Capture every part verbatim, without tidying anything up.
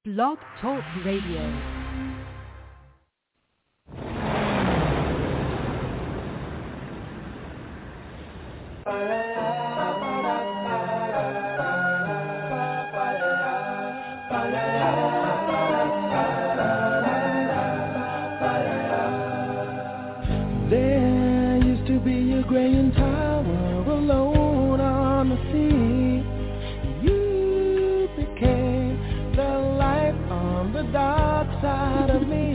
Blog Talk Radio. There used to be a graying tower alone on the sea. You became the light on the dark side of me.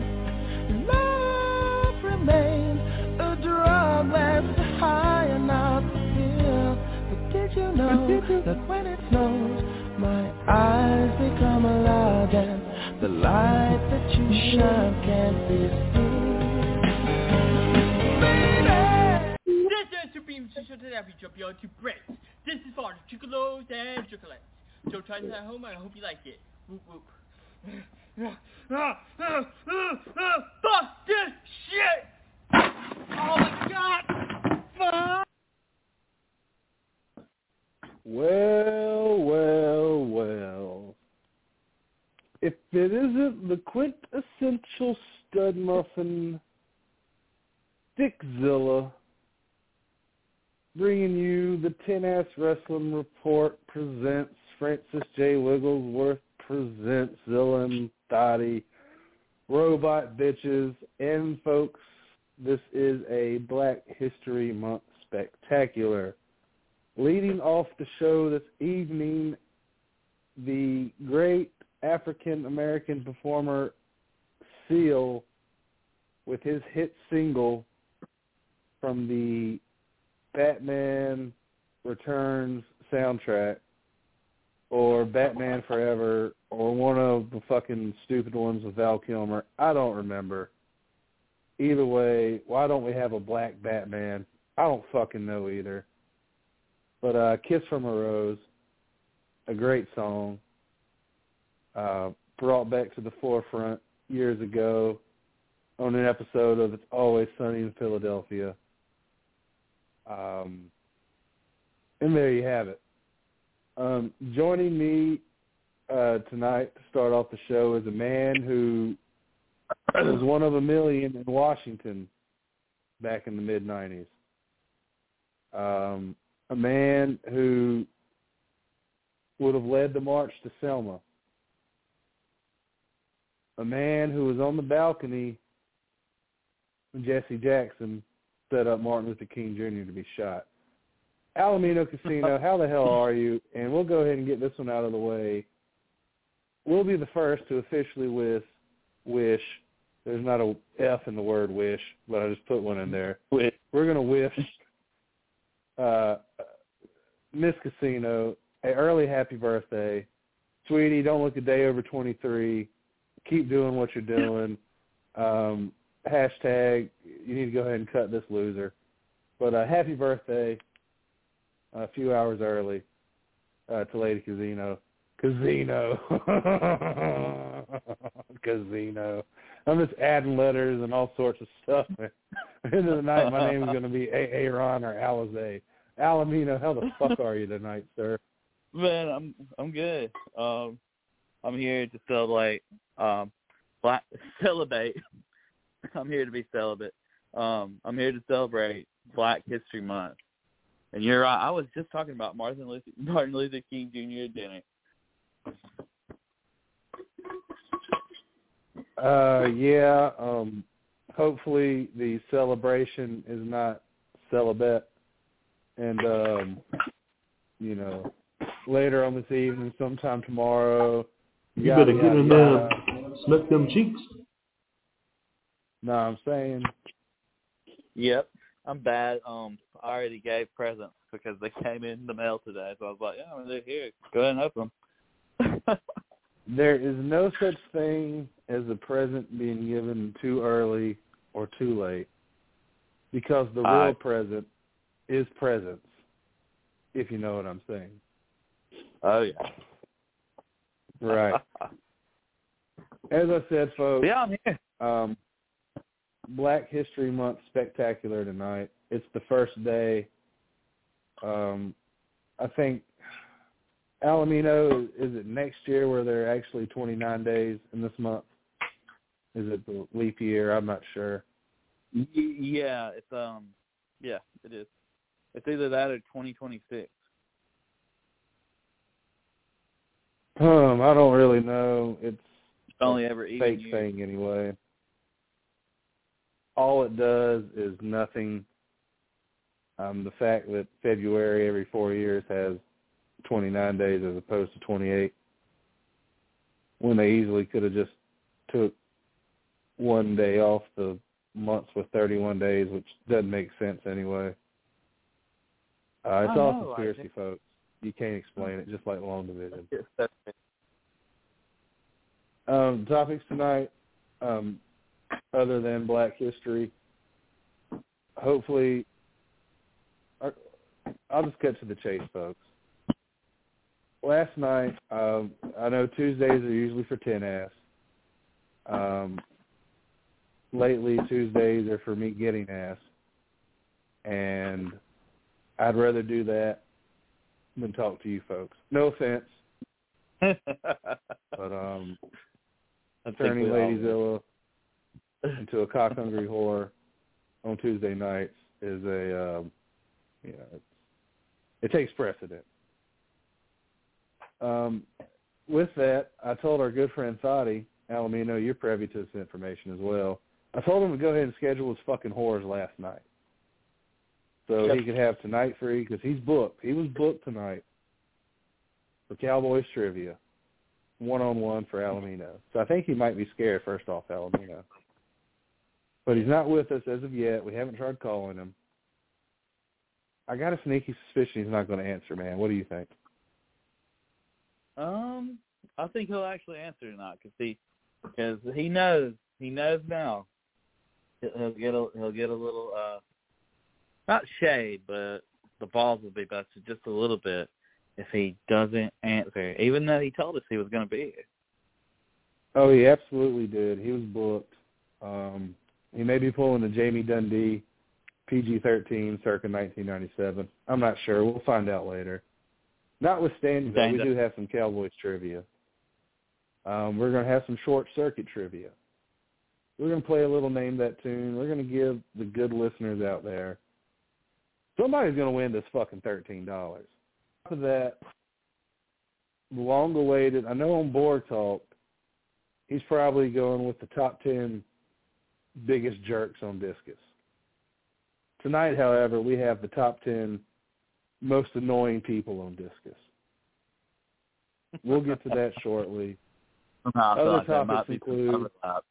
Love remains a drug that's high enough to feel. But did you know that when it snows, my eyes become alive and the light that you shine can't be seen? This is Supreme Social Therapy Drop You to breaks. This is for the chocolates and chocolates. So try this at home and I hope you like it. Whoop whoop. Fuck this shit! Oh my god! Fuck! Well, well, well. If it isn't the quintessential stud muffin, Dickzilla, bringing you the Ten-Ass Wrestling Report presents Francis J. Wigglesworth presents Zilla and Dottie, Robot Bitches, and folks, this is a Black History Month spectacular. Leading off the show this evening, the great African-American performer Seal with his hit single from the Batman Returns soundtrack, or Batman Forever, or one of the fucking stupid ones with Val Kilmer. I don't remember. Either way, why don't we have a black Batman? I don't fucking know either. But uh, Kiss from a Rose, a great song, uh, brought back to the forefront years ago on an episode of It's Always Sunny in Philadelphia. Um, and there you have it. Um, joining me uh, tonight to start off the show is a man who was one of a million in Washington back in the mid nineties. Um, a man who would have led the march to Selma. A man who was on the balcony when Jesse Jackson set up Martin Luther King Junior to be shot. Alamino Casino, how the hell are you? And we'll go ahead and get this one out of the way. We'll be the first to officially wish, wish, there's not a F in the word wish, but I just put one in there. We're going to wish uh, Miss Casino an early happy birthday. Sweetie, don't look a day over twenty-three. Keep doing what you're doing. Um, hashtag, you need to go ahead and cut this loser. But uh, happy birthday, a few hours early, uh, to Lady Casino. Casino. Casino. I'm just adding letters and all sorts of stuff. At the end of the night, my name is going to be Aaron or Alize. Alamino, how the fuck are you tonight, sir? Man, I'm I'm good. Um, I'm here to celebrate. Um, black celebrate. I'm here to be celibate. Um, I'm here to celebrate Black History Month. And you're right. I was just talking about Martin Luther, Martin Luther King Junior at dinner. Uh, yeah. Um, hopefully the celebration is not celibate. And, um, you know, later on this evening, sometime tomorrow. You yada, better get yada, in yada. there, smack them cheeks. No, I'm saying. Yep, I'm bad. Um, I already gave presents because they came in the mail today, so I was like, yeah, they're here. Go ahead and open them. There is no such thing as a present being given too early or too late, because the real uh, present is presence, if you know what I'm saying. Oh, yeah. Right. As I said, folks, yeah, I'm here. Um, Black History Month spectacular tonight. It's the first day. Um, I think Alumino, is it next year where there are actually twenty-nine days in this month? Is it the leap year? I'm not sure. Y- yeah, it's um, yeah, it is. It's either that or twenty twenty-six. Um, I don't really know. It's It's only ever a even fake year. thing anyway. All it does is nothing. Um, the fact that February every four years has twenty-nine days as opposed to twenty-eight, when they easily could have just took one day off the months with thirty-one days, which doesn't make sense anyway. Uh, it's I all know, conspiracy, I think- folks. You can't explain it, just like long division. Yes, Um, topics tonight, um, other than Black History, hopefully, I'll just cut to the chase, folks. Last night, um, I know Tuesdays are usually for ten ass. Um, lately, Tuesdays are for me getting ass. And I'd rather do that than talk to you folks. No offense. But um, turning Ladyzilla into a cock-hungry whore on Tuesday nights is a, um, you know, it's, it takes precedent. Um, with that, I told our good friend Thadi, Alumino, you're privy to this information as well. I told him to go ahead and schedule his fucking whores last night, so Yep. he could have tonight free, because he's booked. He was booked tonight for Cowboys trivia, one-on-one for Alumino. So I think he might be scared, first off, Alumino. But he's not with us as of yet. We haven't tried calling him. I got a sneaky suspicion he's not going to answer, man. What do you think? Um, I think he'll actually answer tonight because he, because he knows, he knows now. He'll, he'll get a, he'll get a little, uh, not shade, but the balls will be busted just a little bit if he doesn't answer, even though he told us he was going to be here. Oh, he absolutely did. He was booked. Um, he may be pulling the Jamie Dundee P G thirteen circa nineteen ninety-seven. I'm not sure. We'll find out later. Notwithstanding, though, we do have some Cowboys trivia. Um, we're going to have some short circuit trivia. We're going to play a little Name That Tune. We're going to give the good listeners out there, somebody's going to win this fucking thirteen dollars. After that, the long-awaited, I know on Board Talk, he's probably going with the top ten biggest jerks on discus. Tonight, however, we have the top ten most annoying people on discus. We'll get to that shortly. Somehow I feel Other like there might topics be some include overlap.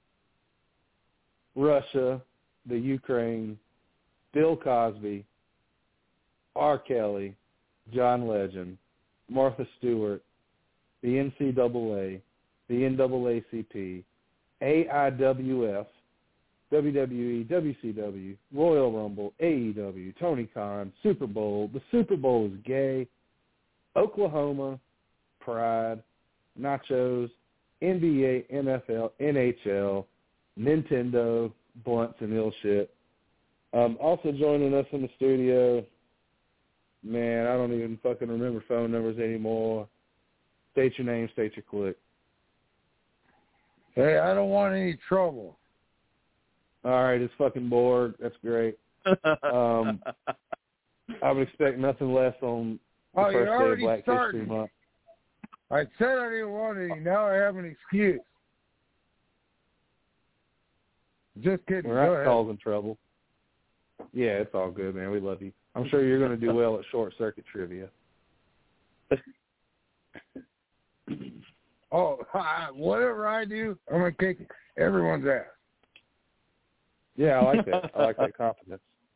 Russia, the Ukraine, Bill Cosby, R. Kelly, John Legend, Martha Stewart, the N C double A, the N double A C P, A I W F, W W E, W C W, Royal Rumble, A E W, Tony Khan, Super Bowl, the Super Bowl is gay, Oklahoma, Pride, Nachos, N B A, N F L, N H L, Nintendo, blunts and ill shit. Um, also joining us in the studio, man, I don't even fucking remember phone numbers anymore. State your name, state your click. Hey, I don't want any trouble. All right, it's fucking bored. That's great. Um, I would expect nothing less on the Oh, you're first day of already Black starting. History Month. I said I didn't want any. Now I have an excuse. Just kidding. We're Go not ahead. causing trouble. Yeah, it's all good, man. We love you. I'm sure you're going to do well at short circuit trivia. Oh, whatever I do, I'm going to kick everyone's ass. Yeah, I like that. I like that confidence.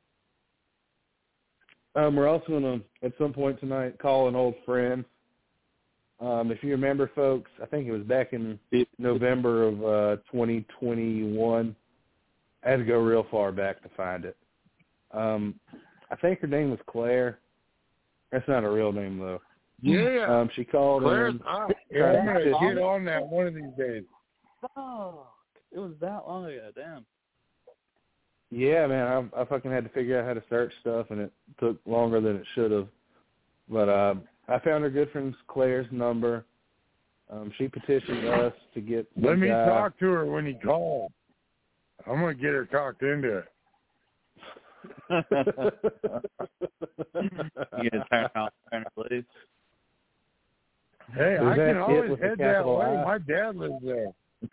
Um, we're also going to, at some point tonight, call an old friend. Um, if you remember, folks, I think it was back in November of uh, twenty twenty-one. I had to go real far back to find it. Um, I think her name was Claire. That's not a real name, though. Yeah. Um, she called Claire's in. hot. Yeah, I'm going to get on that one of these days. Fuck. It was that long ago. Damn. Yeah, man, I, I fucking had to figure out how to search stuff, and it took longer than it should have. But uh, I found her good friend Claire's number. Um, she petitioned us to get. Let me guy. talk to her when he calls. I'm gonna get her talked into it. You gonna turn off, turn it loose. Hey, Is I that can it always with the head that capital way. I? My dad lives there.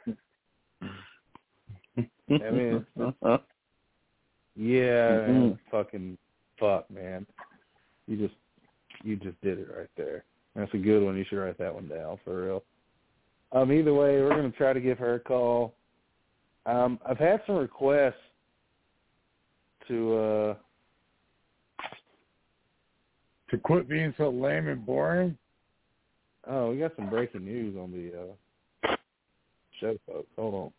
I mean, it's, it's, yeah, Mm-hmm. it's fucking fuck, man. You just, you just did it right there. That's a good one. You should write that one down for real. Um, either way, we're gonna try to give her a call. Um, I've had some requests to uh, To quit being so lame and boring. oh, we got some breaking news on the uh, show, folks. Hold on.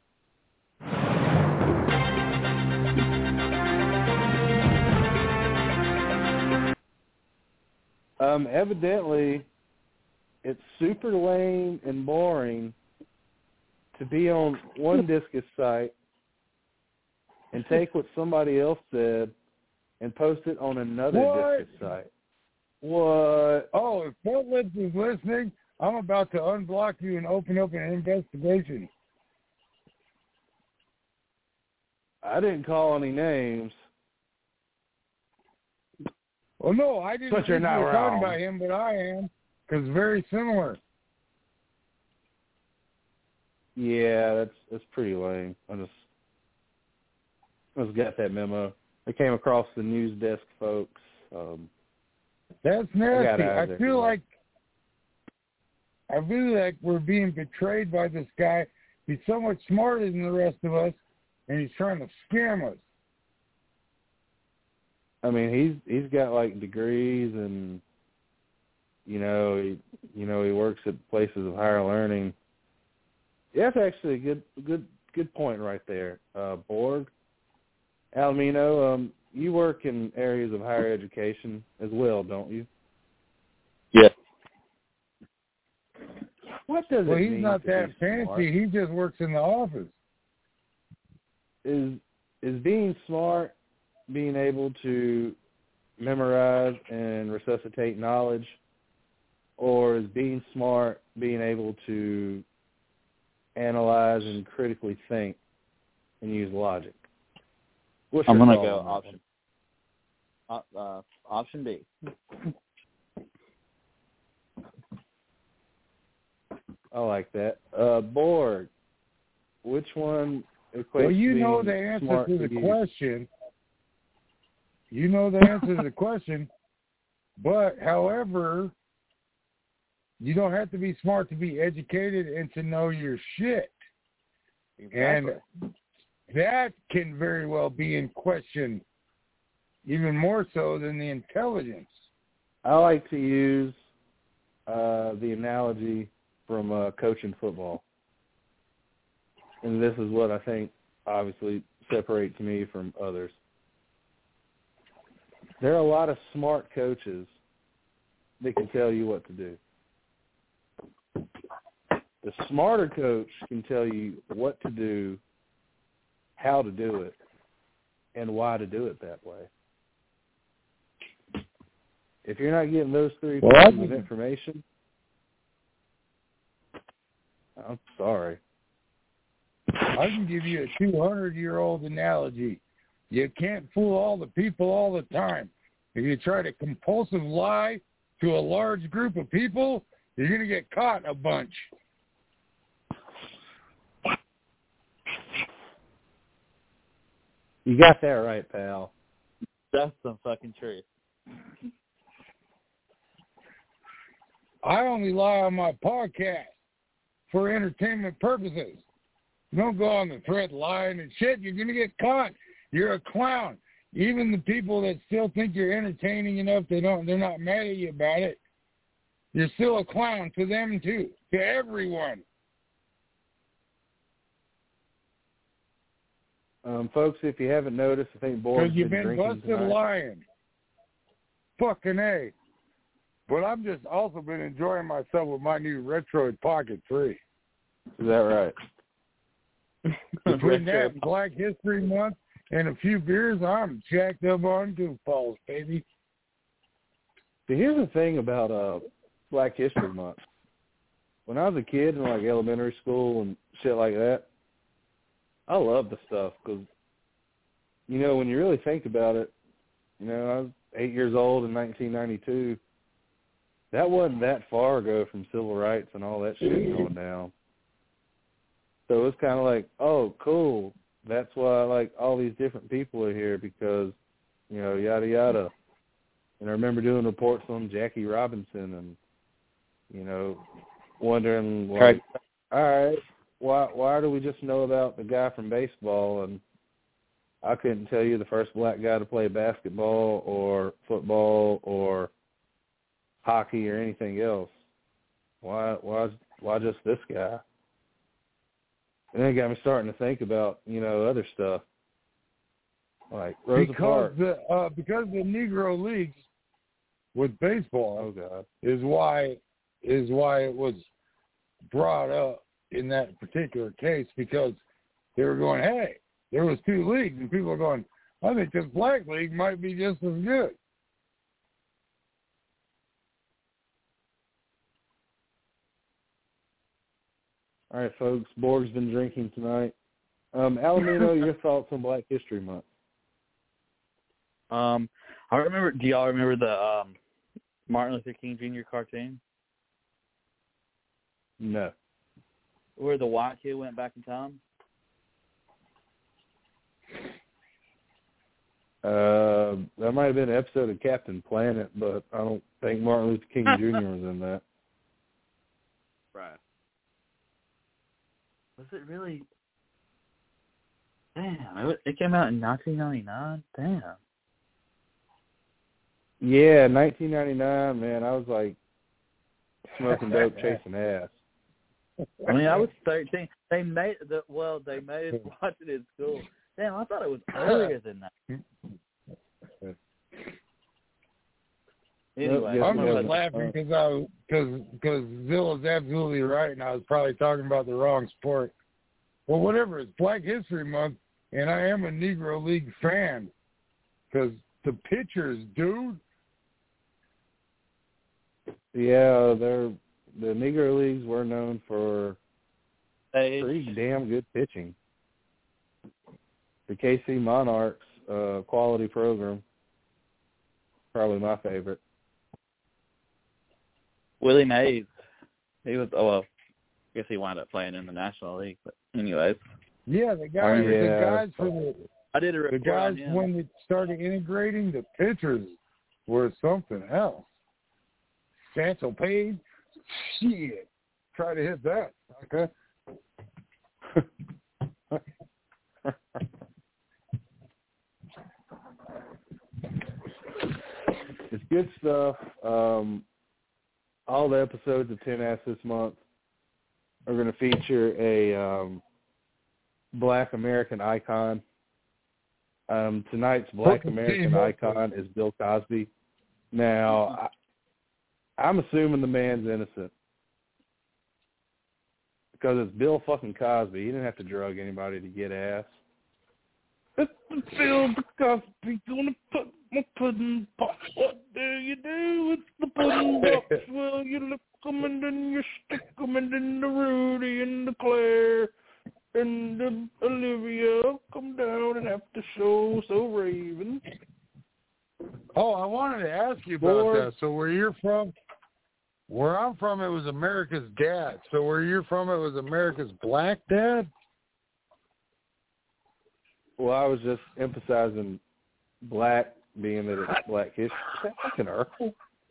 Um, evidently, it's super lame and boring to be on one discus site and take what somebody else said and post it on another What? discus site. What? Oh, if Portland is listening, I'm about to unblock you and open up an investigation. I didn't call any names. Well, no, I didn't But think you're you not were talking wrong. about him, but I am, because very similar. Yeah, that's that's pretty lame. I just I just got that memo. I came across the news desk folks. Um, That's I got nasty. out I of there. feel like I feel like we're being betrayed by this guy. He's so much smarter than the rest of us, and he's trying to scam us. I mean, he's he's got like degrees, and you know, he you know he works at places of higher learning. Yeah, that's actually a good good good point right there. Uh, Borg, Almino, um, you work in areas of higher education as well, don't you? Yeah. What does Well, it he's mean not to that be fancy. smart? He just works in the office. Is is being smart being able to memorize and resuscitate knowledge, or is being smart being able to analyze and critically think and use logic? What's I'm your gonna call go on that option. Uh, uh, option B. one? I like that. Uh, Borg, which one equates Well, you to know being the answer smart to the you? question. You know the answer to the question, but however, you don't have to be smart to be educated and to know your shit. Exactly. And that can very well be in question, even more so than the intelligence. I like to use uh, the analogy from uh, coaching football. And this is what I think obviously separates me from others. There are a lot of smart coaches that can tell you what to do. The smarter coach can tell you what to do, how to do it, and why to do it that way. If you're not getting those three Well, I pieces of think- information, I'm sorry. I can give you a two hundred year old analogy. You can't fool all the people all the time. If you try to compulsive lie to a large group of people, you're going to get caught a bunch. You got that right, pal. That's some fucking truth. I only lie on my podcast for entertainment purposes. You don't go on the thread lying and shit. You're going to get caught. You're a clown. Even the people that still think you're entertaining enough, they don't, they're not mad at you about it. You're still a clown to them too, to everyone. Um, folks, if you haven't noticed, I think Borg's Because you've been been drinking busted tonight. lying. Fucking A. But I've just also been enjoying myself with my new Retroid Pocket three. Is that right? Between that and Black History Month and a few beers, I'm jacked up on goofballs, baby. So here's the thing about uh, Black History Month. When I was a kid in like elementary school and shit like that, I loved the stuff because, you know, when you really think about it, you know, I was eight years old in nineteen ninety-two. That wasn't that far ago from civil rights and all that shit going down. So it was kind of like, oh, cool. That's why, like, all these different people are here because, you know, yada, yada. And I remember doing reports on Jackie Robinson and, you know, wondering, like, right. all right, why why do we just know about the guy from baseball and I couldn't tell you the first black guy to play basketball or football or hockey or anything else? Why why why just this guy? And then it got me starting to think about, you know, other stuff. Like Rosa because Parks. the uh, because the Negro Leagues with baseball oh God. is why is why it was brought up in that particular case, because they were going, hey, there was two leagues, and people are going, I think this black league might be just as good. All right, folks. Borg's been drinking tonight. Um, Alamino, your thoughts on Black History Month? Um, I remember. Do y'all remember the um, Martin Luther King Junior cartoon? No. Where the white kid went back in time? Uh, that might have been an episode of Captain Planet, but I don't think Martin Luther King Junior was in that. Right. Was it really? Damn, it, it came out in nineteen ninety-nine? Damn. Yeah, nineteen ninety-nine, man, I was like smoking dope, chasing ass. I mean, I was thirteen. They made the well. They made us watch it in school. Damn, I thought it was earlier than that. Anyway, I'm just laughing because I because because Zilla's absolutely right, and I was probably talking about the wrong sport. Well, whatever. It's Black History Month, and I am a Negro League fan because the pitchers, dude. Yeah, they're the Negro Leagues were known for hey. pretty damn good pitching. The K C Monarchs uh, quality program, probably my favorite. Willie Mays, he was. Oh well, I guess he wound up playing in the National League. But anyways, yeah, the guys, yeah. the guys for the I did a report the guys on him. when they started integrating the pitchers were something else. Sancho Page, shit, try to hit that. Okay. It's good stuff. Um, all the episodes of Ten Ass this month are going to feature a um, Black American icon. Um, tonight's Black American icon is Bill Cosby. Now, I, I'm assuming the man's innocent because it's Bill fucking Cosby. He didn't have to drug anybody to get ass. It's Bill Cosby gonna put my pudding box. What do you do with the pudding box? Well, you lick 'em and then you stick 'em, and then the Rudy and the Claire and the Olivia come down and have to show so Raven. Oh, I wanted to ask you about Or, that. So where you're from, where I'm from, it was America's Dad. So where you're from, it was America's Black Dad? Well, I was just emphasizing black, being that it's Black History. Is that fucking Urkel?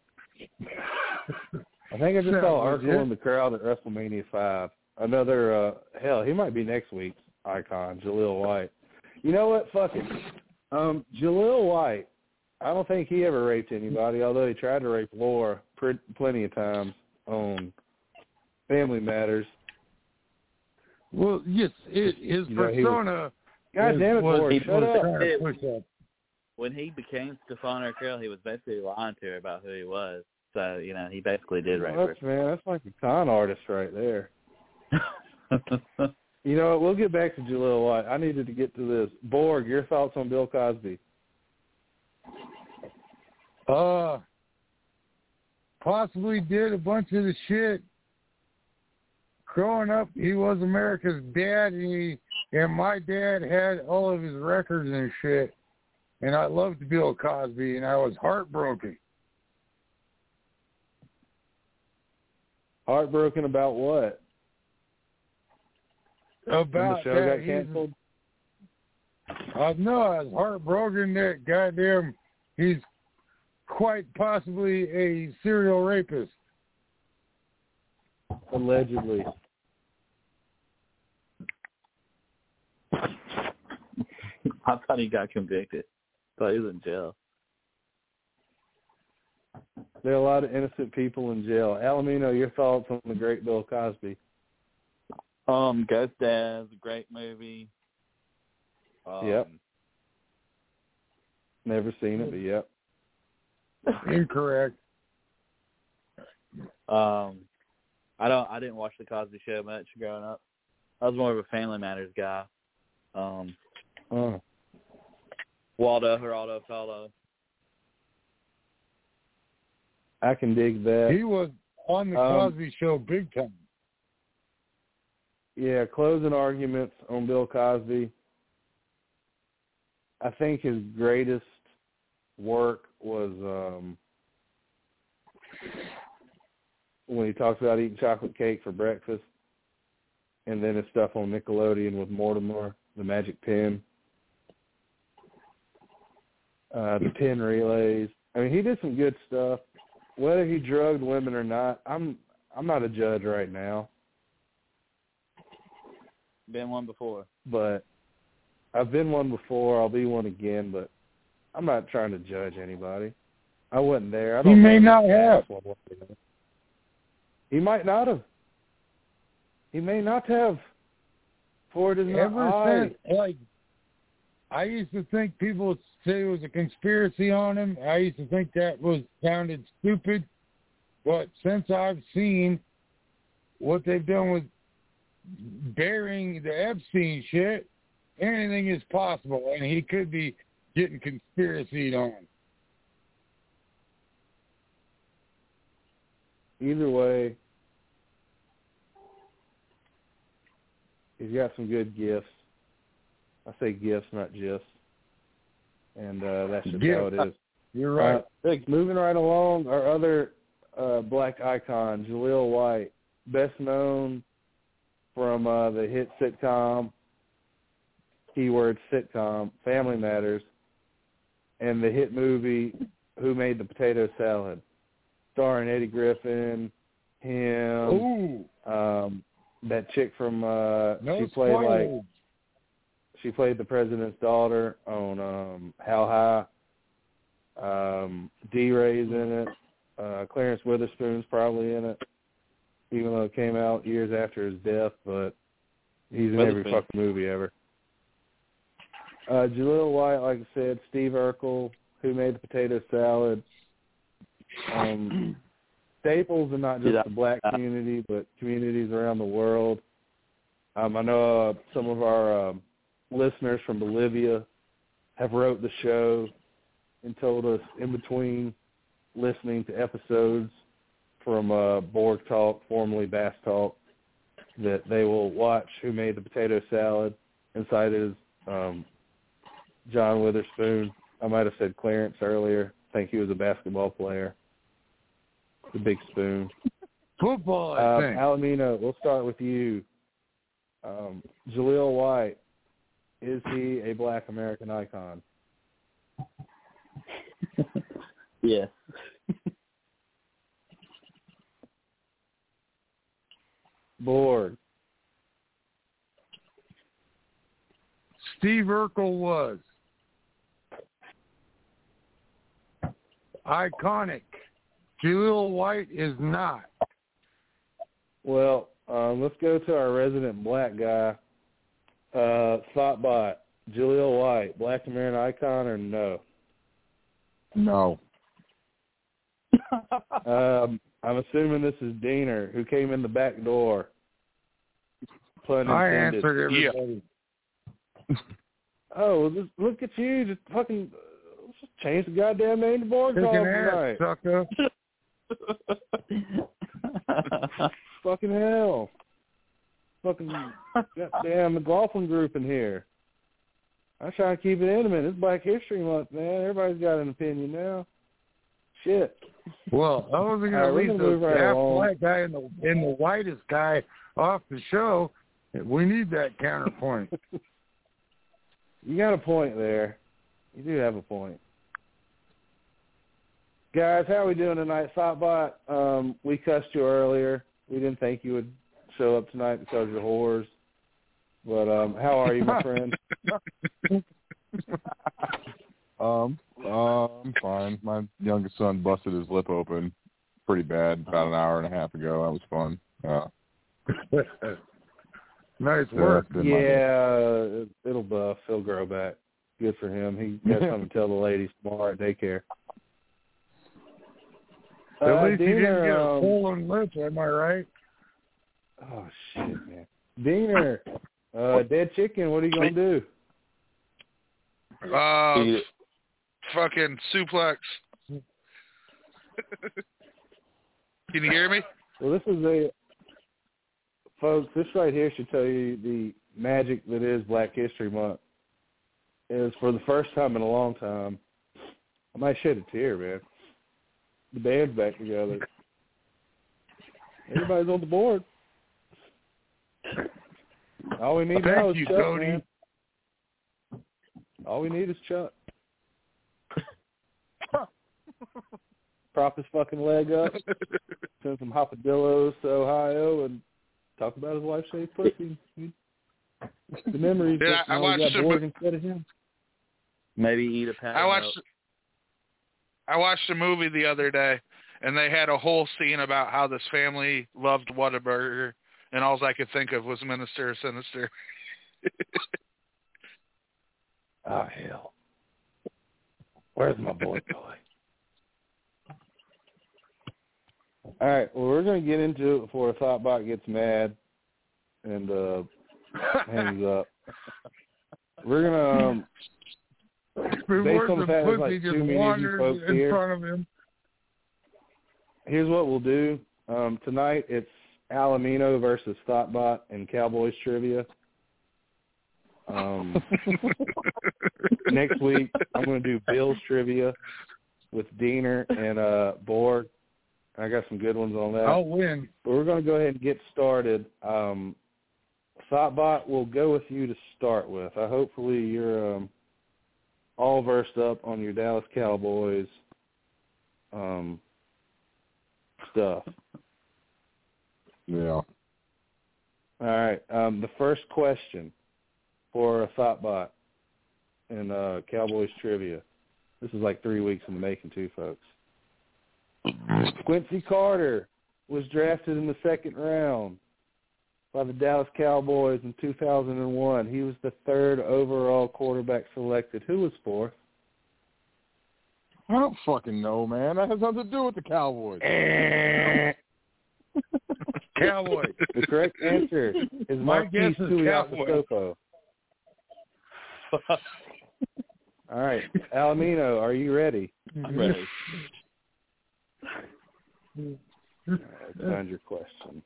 I think I just saw Urkel in the crowd at WrestleMania five. Another, uh, hell, he might be next week's icon, Jaleel White. You know what? Fuck it. Um, Jaleel White, I don't think he ever raped anybody, although he tried to rape Laura pr- plenty of times on Family Matters. Well, yes, it, his You know, persona... Was, God damn it, Boris, shut up. When he became Stephon Urkel, he was basically lying to her about who he was. So, you know, he basically did rape well, her. that's, man, that's like a con artist right there. You know what? We'll get back to Jaleel White. I needed to get to this. Borg, your thoughts on Bill Cosby? Uh, possibly did a bunch of the shit. Growing up, he was America's dad, and, he, and my dad had all of his records and shit. And I loved Bill Cosby, and I was heartbroken. Heartbroken about what? About when the show that got canceled? I know, I was heartbroken that goddamn he's quite possibly a serial rapist. Allegedly. I thought he got convicted. I thought he was in jail. There are a lot of innocent people in jail. Alamino, your thoughts on the great Bill Cosby? Um, Ghost Dad's a great movie. Um, Yep. Never seen it, but yep. Incorrect. Um, I don't. I didn't watch the Cosby Show much growing up. I was more of a Family Matters guy. Um, Oh. Waldo, Geraldo, Paulo. I can dig that. He was on the Um, Cosby Show big time. Yeah, closing arguments on Bill Cosby. I think his greatest work was um, when he talks about eating chocolate cake for breakfast, and then his stuff on Nickelodeon with Mortimer, the Magic Pen, uh, the pen relays. I mean, he did some good stuff. Whether he drugged women or not, I'm I'm not a judge right now. Been one before. But I've been one before. I'll be one again. But I'm not trying to judge anybody. I wasn't there. I don't He may know not have. He might not have. He may not have. For it is not Ever I. since, like, I used to think people would say it was a conspiracy on him. I used to think that was sounded stupid. But since I've seen what they've done with burying the Epstein shit, anything is possible, and he could be getting conspiracied on. Either way, he's got some good gifts. I say gifts, not gifs. And uh, that's just Gifts. how it is. You're right. Uh, Vic, moving right along, our other uh, black icon, Jaleel White, best known from uh, the hit sitcom, keyword sitcom, Family Matters, and the hit movie Who Made the Potato Salad, starring Eddie Griffin, him, Ooh. um, that chick from uh, No she played spoilers. like she played the president's daughter on um, How High. Um, D-Ray's in it. Uh, Clarence Witherspoon's probably in it, even though it came out years after his death, but he's in every Witherspoon. fucking movie ever. Uh, Jaleel White, like I said, Steve Urkel, Who Made the Potato Salad. Um, staples in not just Yeah. the black community, but communities around the world. Um, I know uh, some of our um, listeners from Bolivia have wrote the show and told us in between listening to episodes from uh, Borg Talk, formerly Bass Talk, that they will watch Who Made the Potato Salad and cited as um, John Witherspoon. I might have said Clarence earlier. I think he was a basketball player. The big spoon. Football, I Um, think. Alamino, we'll start with you. Um, Jaleel White, is he a black American icon? Yeah. Borg. Steve Urkel was. Iconic. Jaleel White is not. Well, um, let's go to our resident black guy, uh, Thoughtbot. Jaleel White, black American icon or no? No. um, I'm assuming this is Diener, who came in the back door. Pun I intended. answered everybody. Oh, well, just look at you, just fucking let's just change the goddamn name to Borg Talk Kicking ass, tonight. sucker. Fucking hell. Fucking goddamn McLaughlin group in here. I'm trying to keep it intimate. It's Black History Month, man. Everybody's got an opinion now. Shit. Well, I wasn't All right, going we're to leave gonna move the right half along. black guy and the and the whitest guy off the show. We need that counterpoint. You got a point there. You do have a point. Guys, how are we doing tonight? Thoughtbot, um, we cussed you earlier. We didn't think you would show up tonight because you're whores. But um, how are you, my friend? um, uh, I'm fine. My youngest son busted his lip open pretty bad about an hour and a half ago. That was fun. Uh, Nice work. uh, been my- Yeah, it- it'll buff. He'll grow back. Good for him. He got something to tell the ladies tomorrow at daycare. At Uh, least he didn't Diener, get a um, swollen lips, am I right? Oh, shit, man. Diener, uh, dead chicken, what are you going to do? Uh, Eat it. fucking suplex. Can you hear me? Well, this is a, folks, this right here should tell you the magic that is Black History Month. Is for the first time in a long time, I might shed a tear, man. The band's back together. Everybody's on the board. All we need Thank now is you, Chuck, Cody. man. All we need is Chuck. Prop his fucking leg up, send some hopadillos to Ohio, and talk about his wife's shaved pussy. The memories Yeah, that I now we watched got him- boys instead of him. Maybe eat a pat. I watched I watched a movie the other day, and they had a whole scene about how this family loved Whataburger, and all I could think of was Minister Sinister. Oh, hell. Where's my boy toy? All right, well, we're going to get into it before a Thoughtbot gets mad and uh, hangs up. We're going to, um, based on the fact there's like too many of you folks in here, front of him. here's what we'll do. Um, tonight it's Alamino versus Thoughtbot and Cowboys trivia. Um, next week I'm going to do Bills trivia with Diener and uh, Borg. I got some good ones on that. I'll win. But we're going to go ahead and get started. Um, Thoughtbot, we'll go with you to start with. I hopefully you're um, all versed up on your Dallas Cowboys um, stuff. Yeah. All right. Um, the first question for a Thoughtbot in uh, Cowboys trivia. This is like three weeks in the making, too, folks. Quincy Carter was drafted in the second round by the Dallas Cowboys in two thousand one. He was the third overall quarterback selected. Who was fourth? I don't fucking know, man. That has nothing to do with the Cowboys. Cowboy. The correct answer is My Marquise guess is Tuiasosopo. All right. Alamino, are you ready? I'm ready. All right, let's find your question.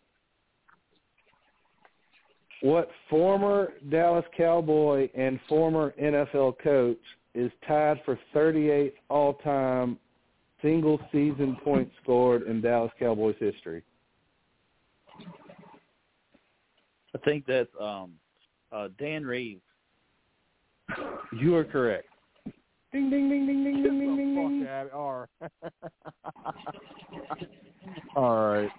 What former Dallas Cowboy and former N F L coach is tied for thirty-eighth all-time single-season points scored in Dallas Cowboys history? I think that's um, uh, Dan Reeves. You are correct. Ding, ding, ding, ding, ding, ding, ding, ding, ding. Fuck that. All right. All right.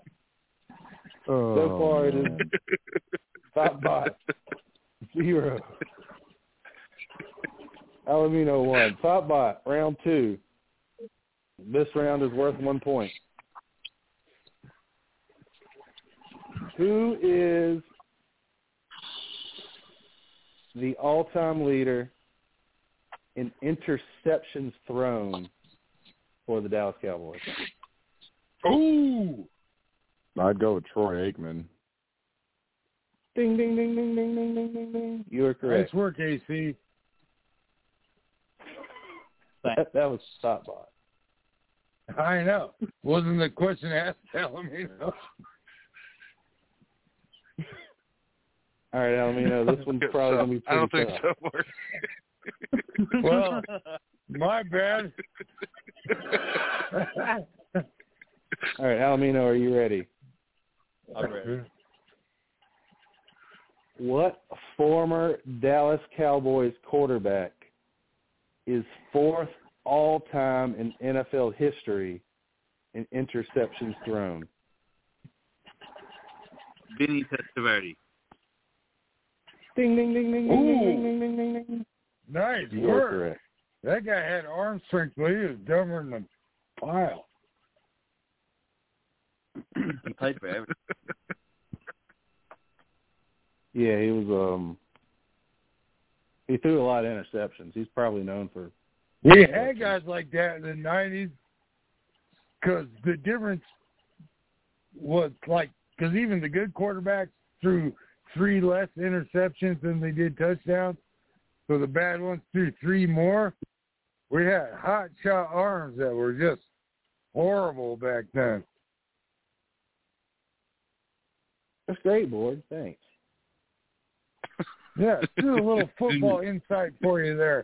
So Oh, far, it is man. Thoughtbot zero. Alamino one. Thoughtbot round two. This round is worth one point. Who is the all-time leader in interceptions thrown for the Dallas Cowboys? Ooh. I'd go with Troy Aikman. Ding, ding, ding, ding, ding, ding, ding, ding, ding. You are correct. Nice work, A C. That, that was Thoughtbot. I know. Wasn't the question asked, Alamino? All right, Alamino, this one's probably going to be pretty I don't think tough. so, Mark. Well, my bad. All right, Alamino, are you ready? I'm ready. What former Dallas Cowboys quarterback is fourth all-time in N F L history in interceptions thrown? Vinny Testaverde. Ding, ding, ding, ding, ding, ding, ding, ding, ding, ding, ding. Nice You are work. correct. That guy had arm strength, but he was dumber than a pile. He played for Everton. Yeah, he was. Um, he threw a lot of interceptions. He's probably known for. We had guys like that in the nineties because the difference was like, because even the good quarterbacks threw three less interceptions than they did touchdowns, so the bad ones threw three more. We had hot shot arms that were just horrible back then. That's great, boy. Thanks. Yeah, just a little football insight for you there.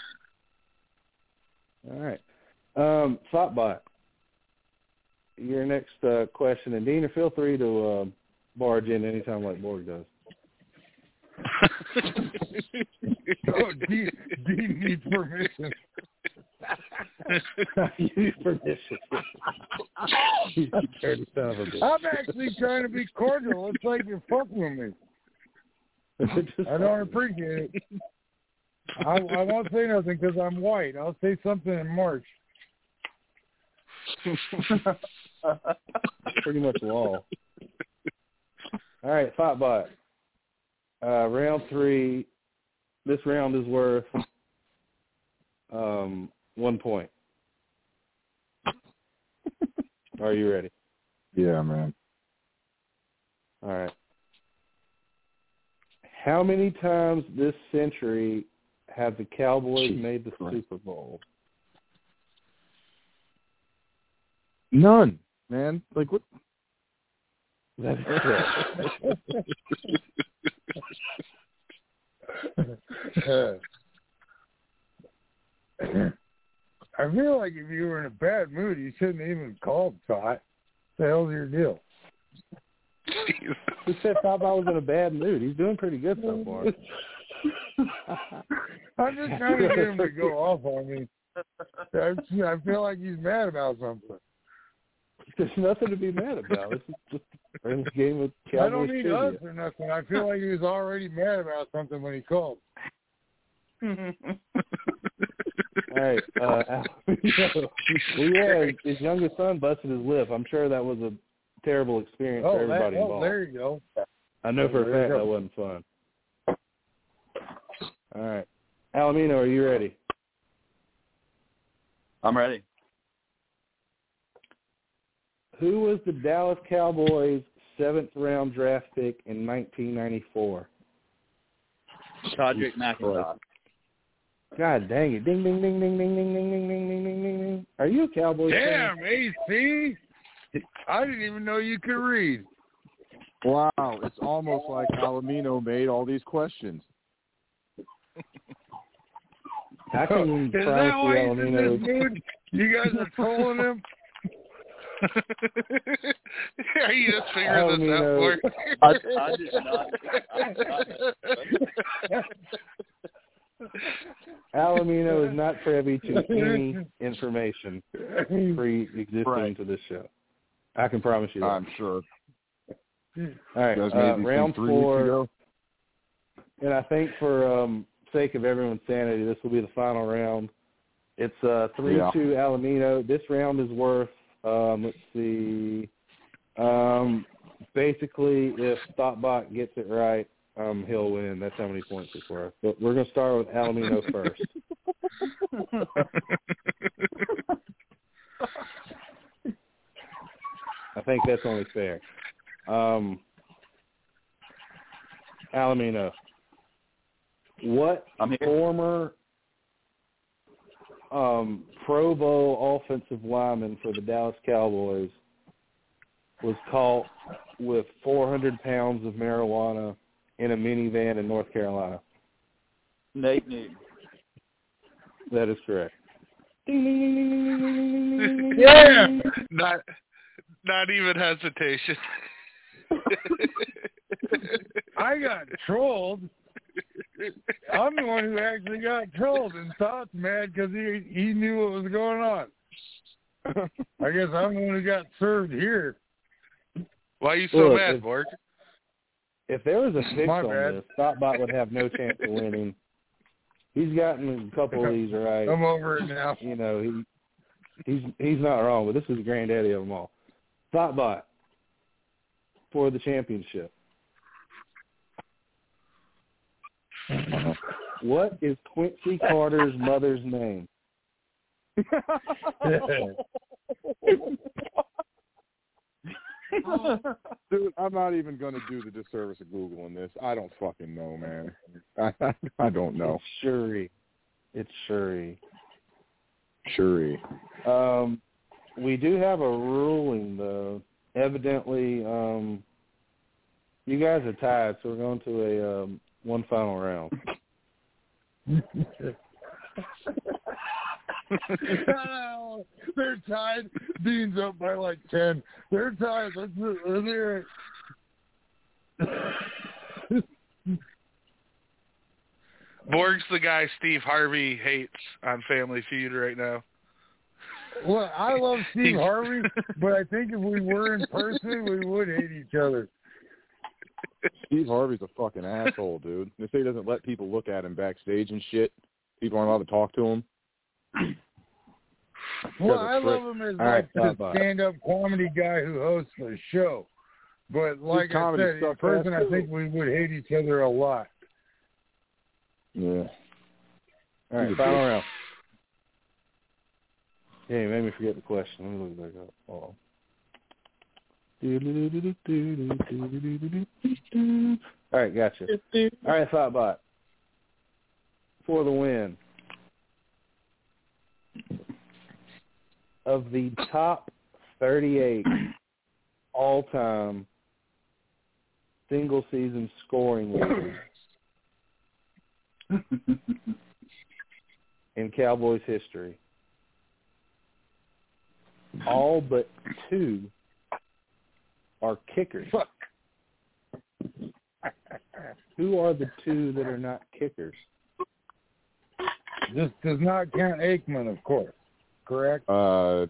All right. Um, Thoughtbot, your next uh, question, and Dina, feel free to uh, barge in anytime like Borg does. Oh, Dean, Dean needs permission. You need permission. You dirty son of a bitch. I'm actually trying to be cordial. It's like you're fucking with me. I don't appreciate it. I, I won't say nothing because I'm white. I'll say something in March. Pretty much law. All right, Thoughtbot. Uh, round three. This round is worth um, one point. Are you ready? Yeah, man. All right. How many times this century have the Cowboys Jesus made the Christ. Super Bowl? None, man. Like what? That is correct. I feel like if you were in a bad mood, you shouldn't even call Tot. What the hell's your deal? Who said Thoughtbot was in a bad mood? He's doing pretty good so far. I'm just trying to get him to go off on me. I, I feel like he's mad about something. There's nothing to be mad about. This is just a game of Cowboys I don't need trivia. us or nothing. I feel like he was already mad about something when he called. All right. Uh, well, yeah, his, his youngest son busted his lip. I'm sure that was a terrible experience Oh, for everybody that, oh involved. there you go. I know for a There you fact go. that wasn't fun. All right. Alamino, are you ready? I'm ready. Who was the Dallas Cowboys' seventh round draft pick in nineteen ninety-four? Todrick McIntosh. God dang it. Ding, ding, ding, ding, ding, ding, ding, ding, ding, ding, ding, ding, ding. Are you a Cowboys fan? Damn, A C. I didn't even know you could read. Wow, it's almost like Alamino made all these questions. I can Is that promise you, why he's in this Alamino. mood? You guys are trolling him? Are you just figuring this out, Alamino. Mark? I, I did not. Alamino is not privy to any information pre-existing Right. to this show. I can promise you that. I'm sure. All right, You guys uh, made these round things three weeks four, ago? and I think for um, sake of everyone's sanity, this will be the final round. It's uh, three Yeah. two Alamino. This round is worth, um, let's see, um, basically if Thoughtbot gets it right, um, he'll win. That's how many points it's worth. But we're going to start with Alamino first. I think that's only fair. Um, Alamino, what I'm here. former um, Pro Bowl offensive lineman for the Dallas Cowboys was caught with four hundred pounds of marijuana in a minivan in North Carolina? Nate Newton. That is correct. Yeah. Not, not even hesitation. I got trolled. I'm the one who actually got trolled and thought's mad because he he knew what was going on. I guess I'm the one who got served here. Why are you so Look, mad, if- Borg? If there was a fix My on bad. this, Thoughtbot would have no chance of winning. He's gotten a couple of these right. I'm over it now. You know, he he's he's not wrong, but this is the granddaddy of them all. Thoughtbot for the championship. What is Quincy Carter's mother's name? Dude, I'm not even going to do the disservice of Googling this. I don't fucking know, man. I, I don't know. It's Shuri. It's Shuri. Shuri. Um, we do have a ruling, though. Evidently, um, you guys are tied, so we're going to a um, one final round. They're tied. Dean's up by like ten. They're tied. Let's, let's hear it. Borg's the guy Steve Harvey hates on Family Feud right now. Well, I love Steve Harvey, but I think if we were in person, we would hate each other. Steve Harvey's a fucking asshole, dude. They say he doesn't let people look at him backstage and shit. People aren't allowed to talk to him. Well, I love him as All like right, the stand-up comedy guy who hosts the show. But like I comedy said, in stuff person, has I think we would hate each other a lot. Yeah. All right, final round. Yeah, you made me forget the question. Let me look it back up. Hold on. All right, gotcha. All right, Thoughtbot. For the win. Of the top thirty-eight all-time single-season scoring leaders in Cowboys history, all but two are kickers. Fuck. Who are the two that are not kickers? This does not count Aikman, of course. Correct? Uh,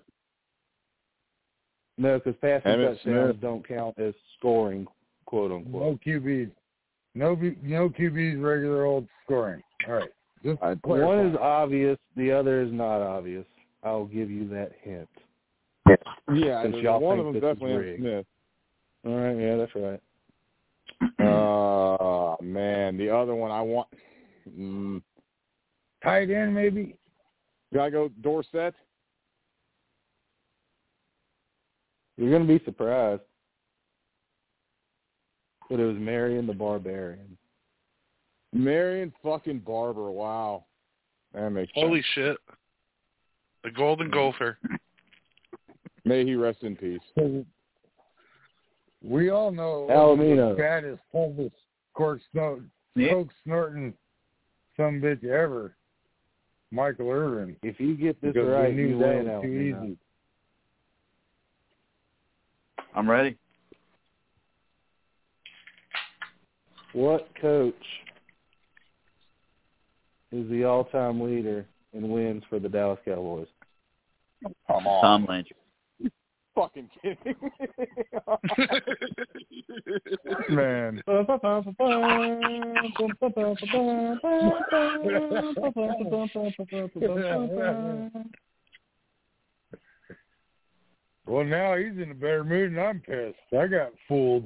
No, because passing Emmitt touchdowns Smith. don't count as scoring, quote unquote. No Q Bs. No, B, no Q Bs, regular old scoring. All right. Just I- clarify. One is obvious, the other is not obvious. I'll give you that hint. yeah, Since there's y'all one think of them this is definitely rigged. Emmitt All right, yeah, that's right. Smith. Uh, man, the other one I want. Mm, Tight end, maybe? gotta go Dorsett. You're going to be surprised. But it was Marion the Barbarian. Marion fucking Barber. Wow. That makes Holy sense. shit. The Golden Gopher. May he rest in peace. We all know Alamino. the baddest, toughest, cork snort, Yeah. coke snorting some bitch ever, Michael Irvin. If you get this Because right, we knew you that win was out. too easy. I'm ready. What coach is the all-time leader in wins for the Dallas Cowboys? Come on. Tom Landry. Fucking kidding. Man. Well, now he's in a better mood and I'm pissed. I got fooled.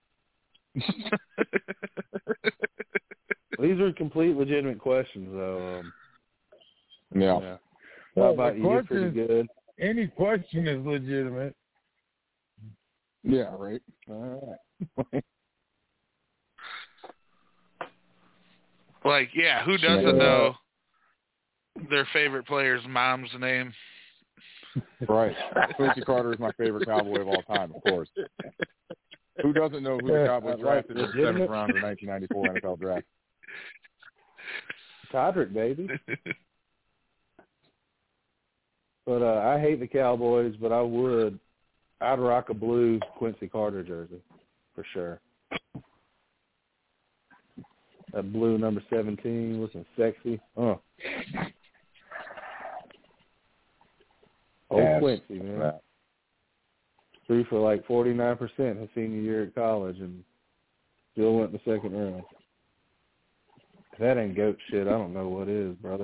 These are complete legitimate questions, though. Um, yeah. yeah. Well, How about the you? You're question pretty good. Any question is legitimate. Yeah, right. All right. Like, yeah, who doesn't Uh, know their favorite player's mom's name. Right. Quincy Carter is my favorite Cowboy of all time, of course. Who doesn't know who the Cowboys drafted in the seventh round of the nineteen ninety-four N F L draft? Todrick, baby. But uh, I hate the Cowboys, but I would. I'd rock a blue Quincy Carter jersey for sure. That blue number seventeen looking sexy. Oh. Old Quincy, man. Threw for like forty-nine percent his senior year at college and still went in the second round. If that ain't goat shit, I don't know what is, brother.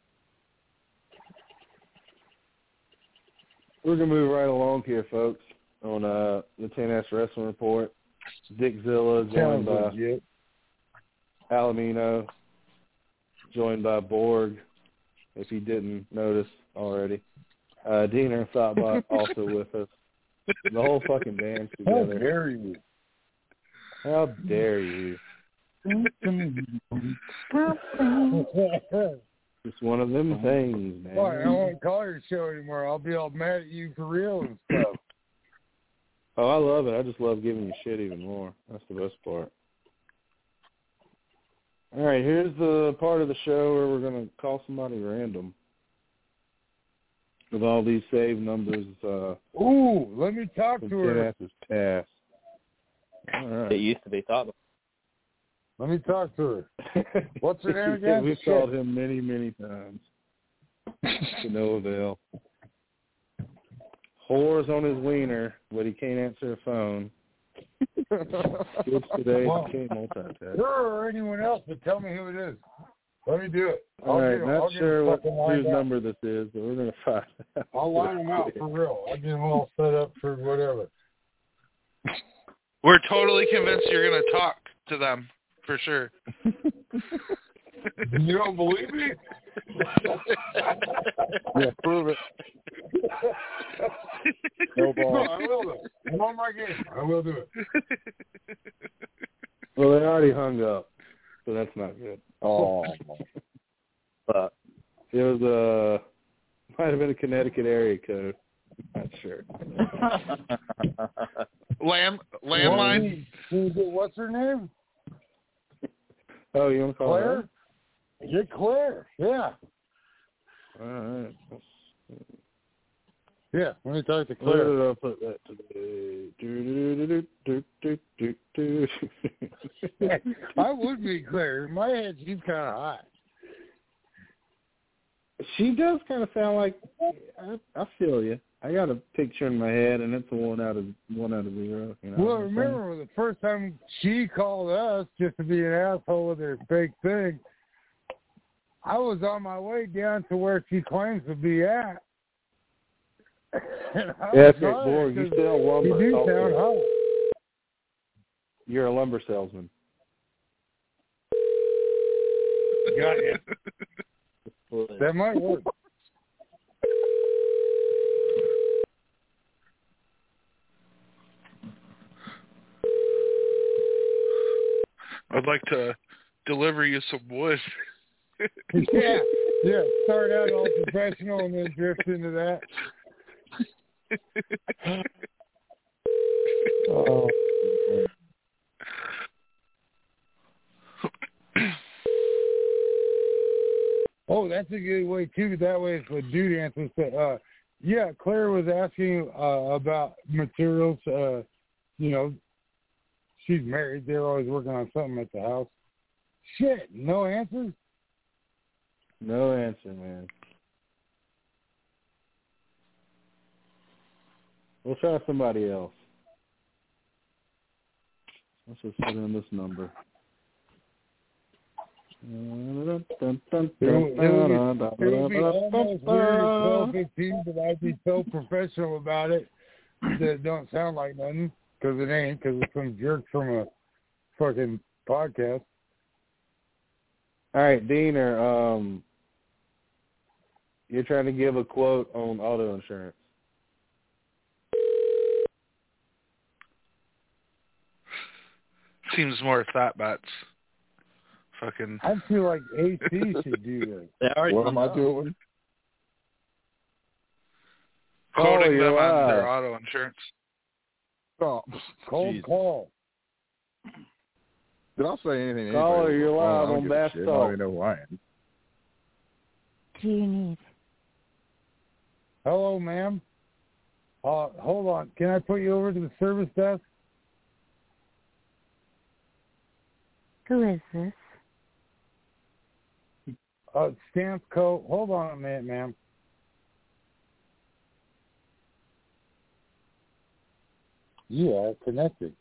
We're going to move right along here, folks, on uh, the ten S Wrestling Report. Dick Zilla, joined by legit. Alamino, joined by Borg, if you didn't notice already. Uh, Diener and Thoughtbot also with us. The whole fucking band's together. How dare you? How dare you? It's one of them things, man. Why, I won't call your show anymore. I'll be all mad at you for real and stuff. Oh, I love it. I just love giving you shit even more. That's the best part. All right, here's the part of the show where we're going to call somebody random. With all these save numbers. Uh, Ooh, let me talk to her. His task. All right. It used to be thought. Let me talk to her. What's her name again? We've called him many, many times. To no avail. Whores on his wiener, but he can't answer a phone. Kids today Well, can't multitask. her or anyone else, but tell me who it is. Let me do it. I'll All right, get, not I'll get sure what, whose out. number this is, but we're going to find out. I'll line them out for real. I'll get them all set up for whatever. We're totally convinced you're going to talk to them, for sure. You don't believe me? Yeah, prove it. No ball. No, I will do it. I'm on my game. I will do it. Well, they already hung up, so that's not good. Oh, But it was uh might have been a Connecticut area code. Not sure. Land landline. What's her name? Oh, you want to call Claire? her? Get Claire. Yeah. All right. Yeah. Let me talk to Where Claire. did I put that today? Do, do, do, do, do, do, do. I would be Claire. In my head, she's kind of hot. She does kind of sound like. I, I feel you. I got a picture in my head, and it's a one out of one out of zero. You know Well, remember the first time she called us just to be an asshole with her fake thing, I was on my way down to where she claims to be at. Yeah, Borg, you sell lumber. You do Talk to sound me. hot. You're a lumber salesman. Got you. That might work. I'd like to deliver you some wood. Yeah, yeah. Start out all professional and then drift into that. Oh. Oh, that's a good way too. That way, if a dude answers, uh, yeah, Claire was asking uh, about materials. Uh, you know, she's married. They're always working on something at the house. Shit, no answers. No answer, man. We'll try somebody else. Let's just put in this number. It would, it would be almost weird at twelve fifteen, but I'd be so professional about it that it don't sound like nothing, because it ain't, because it's some jerk from a fucking podcast. All right, Diener, um, you're trying to give a quote on auto insurance. Seems more Thoughtbot's Fucking. I feel like A C should do this. They already What am I up. doing? Quoting you're them on their live. auto insurance. Oh, Cold jeez. call. Did I say anything? to Caller, anybody? you're I don't- live I don't on give a Bass shit. I Talk. don't even know who I am. Do you need? Hello, ma'am. Uh, hold on. Can I put you over to the service desk? Who is this? Uh, Stamp Co. Hold on a minute, ma'am. You are connected.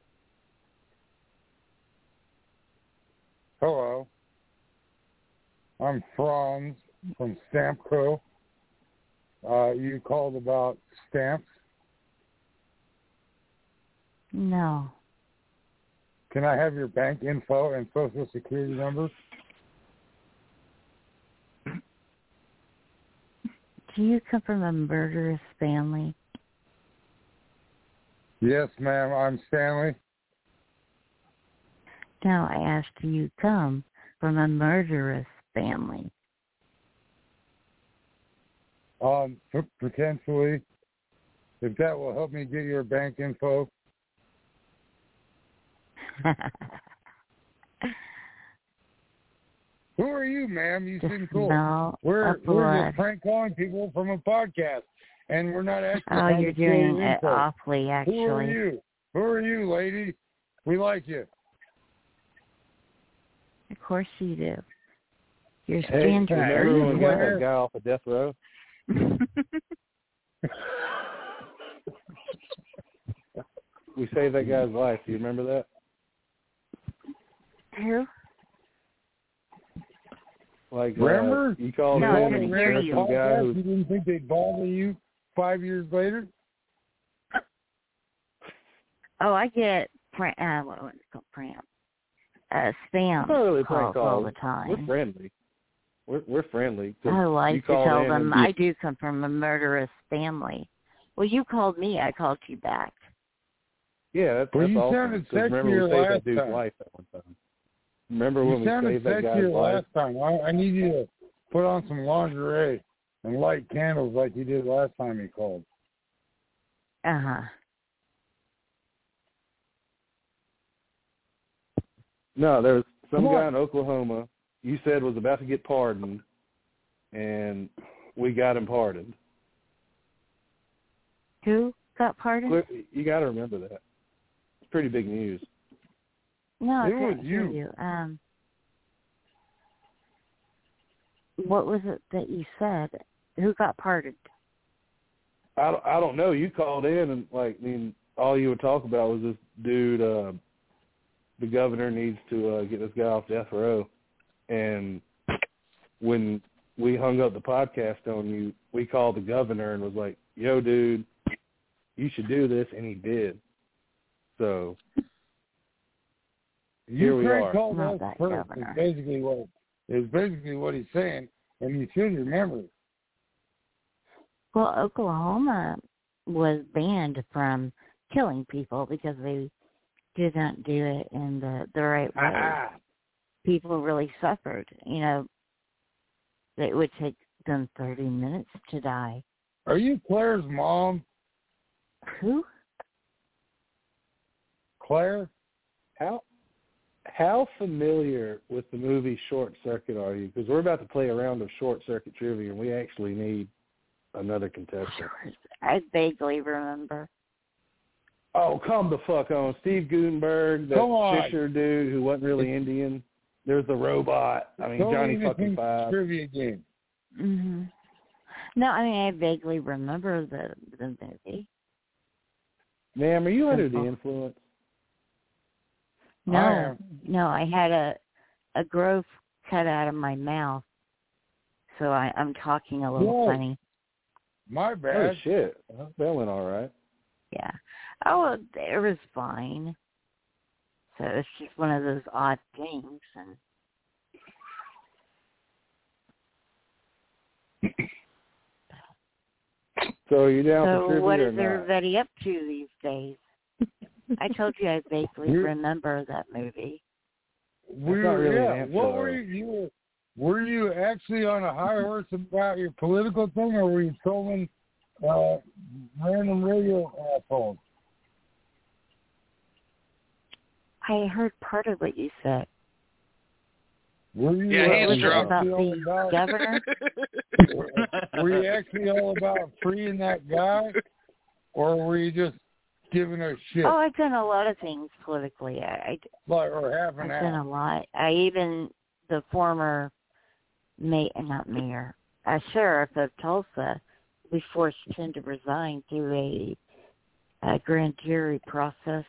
Hello. I'm Franz from Stamp Co. Uh, you called about stamps. No. Can I have your bank info and social security number? Do you come from a murderous family? Yes, ma'am. I'm Stanley. No, I asked, do you come from a murderous family? Um, p- potentially, if that will help me get your bank info. Who are you, ma'am? You The seem cool. smell We're of we're blood. just prank calling people from a podcast, and we're not asking. Oh, how you're to steal doing your it info. awfully, Who are actually. you? Who are you, lady? We like you. Of course you do. You're Hey, Sandra. remember when we got Claire? that guy off of death row? We saved that guy's life. Do you remember that? Who? Like, uh, Remember? you called No, I in couldn't and hear there's you. some guy who You didn't think they'd bother you five years later? Oh, I get prank. Uh, what was it called? Prank. Uh, spam It's not really calls prank all calls. the time. We're friendly. We're we're friendly. 'cause I like you to called tell in them and- I do come from a murderous family. Well, you called me. I called you back. Yeah, that's, Well, that's you awesome. sounded 'cause remember we sexier saved last that dude's time. life at one time. Remember You when we sounded saved that guy's sexier life? last time. I, I need you to put on some lingerie and light candles like you did last time you called. Uh huh. No, there was some Come guy on. in Oklahoma you said was about to get pardoned, and we got him pardoned. Who got pardoned? Clear- You got to remember that. It's pretty big news. No, I It couldn't was hear you. you. Um, what was it that you said? Who got pardoned? I don't, I don't know. You called in and like, I mean, all you would talk about was this dude. Uh, the governor needs to uh, get this guy off death row, and when we hung up the podcast on you, we called the governor and was like, "Yo, dude, you should do this," and he did. So here You we prank are. called Not us that first. governor. Is basically what is basically what he's saying, and you should remember. Well, Oklahoma was banned from killing people because they did not do it in the, the right way. Ah, People really suffered. You know, it would take them thirty minutes to die. are you Claire's mom, Who? Claire? How how familiar with the movie Short Circuit are you? Because we're about to play a round of Short Circuit trivia, and we actually need another contestant. I vaguely remember. Oh, come the fuck on. Steve Gutenberg, that Come on. Fisher dude who wasn't really Indian. There's the robot. I mean, Totally Johnny fucking innocent Five. trivia game. hmm No, I mean, I vaguely remember the the movie. Ma'am, are you under the Simple. influence? No, I am. no, I had a a growth cut out of my mouth, so I, I'm talking a little Whoa. funny. My Oh, bad. shit. Well, that went all right. Yeah. Oh, it was fine. So it's just one of those odd things. And So are you down for so trivia what or is not? everybody up to these days? I told you I vaguely We're- remember that movie. we not were, really an yeah. answer, What though. were you, you were, were you actually on a high horse about your political thing, or were you trolling uh, random radio assholes? I heard part of what you said. Were you Yeah, he's actually drunk. About all the about, governor? were you actually all about freeing that guy, or were you just giving a shit? Oh, I've done a lot of things politically. I, I, like, or half I've an done hour? a lot. I even, the former mayor, not mayor, uh, sheriff of Tulsa, we forced him to resign through a, a grand jury process.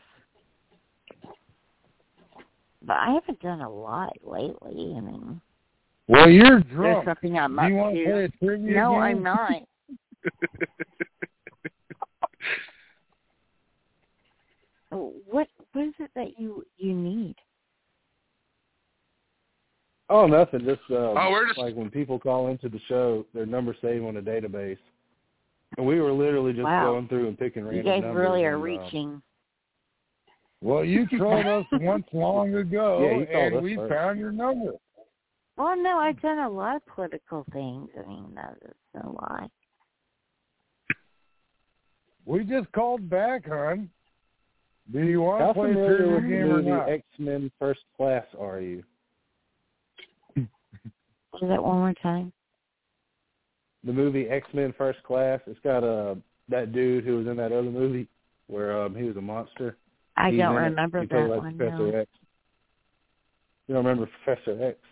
But I haven't done a lot lately. I mean, Well, you're there's drunk. something I'm Do up you want to play to. a trivia No, game? I'm not. What what is it that you you need? Oh, nothing. Just um, Oh, we're just- like when people call into the show, their number saved on a database, and we were literally just Wow. going through and picking You random guys numbers. really are and, um, reaching. Well, you trolled us once long ago, Yeah, you called and us we first. found your number. Well, no, I've done a lot of political things. I mean, that is a lie. We just called back, hon. Do you want How to play a familiar trivia with the game or movie not? X-Men First Class are you? Say that one more time. The movie X-Men First Class. It's got uh, that dude who was in that other movie where um, he was a monster. I He's don't in it. remember He played that like one. Professor No. X. You don't remember Professor X?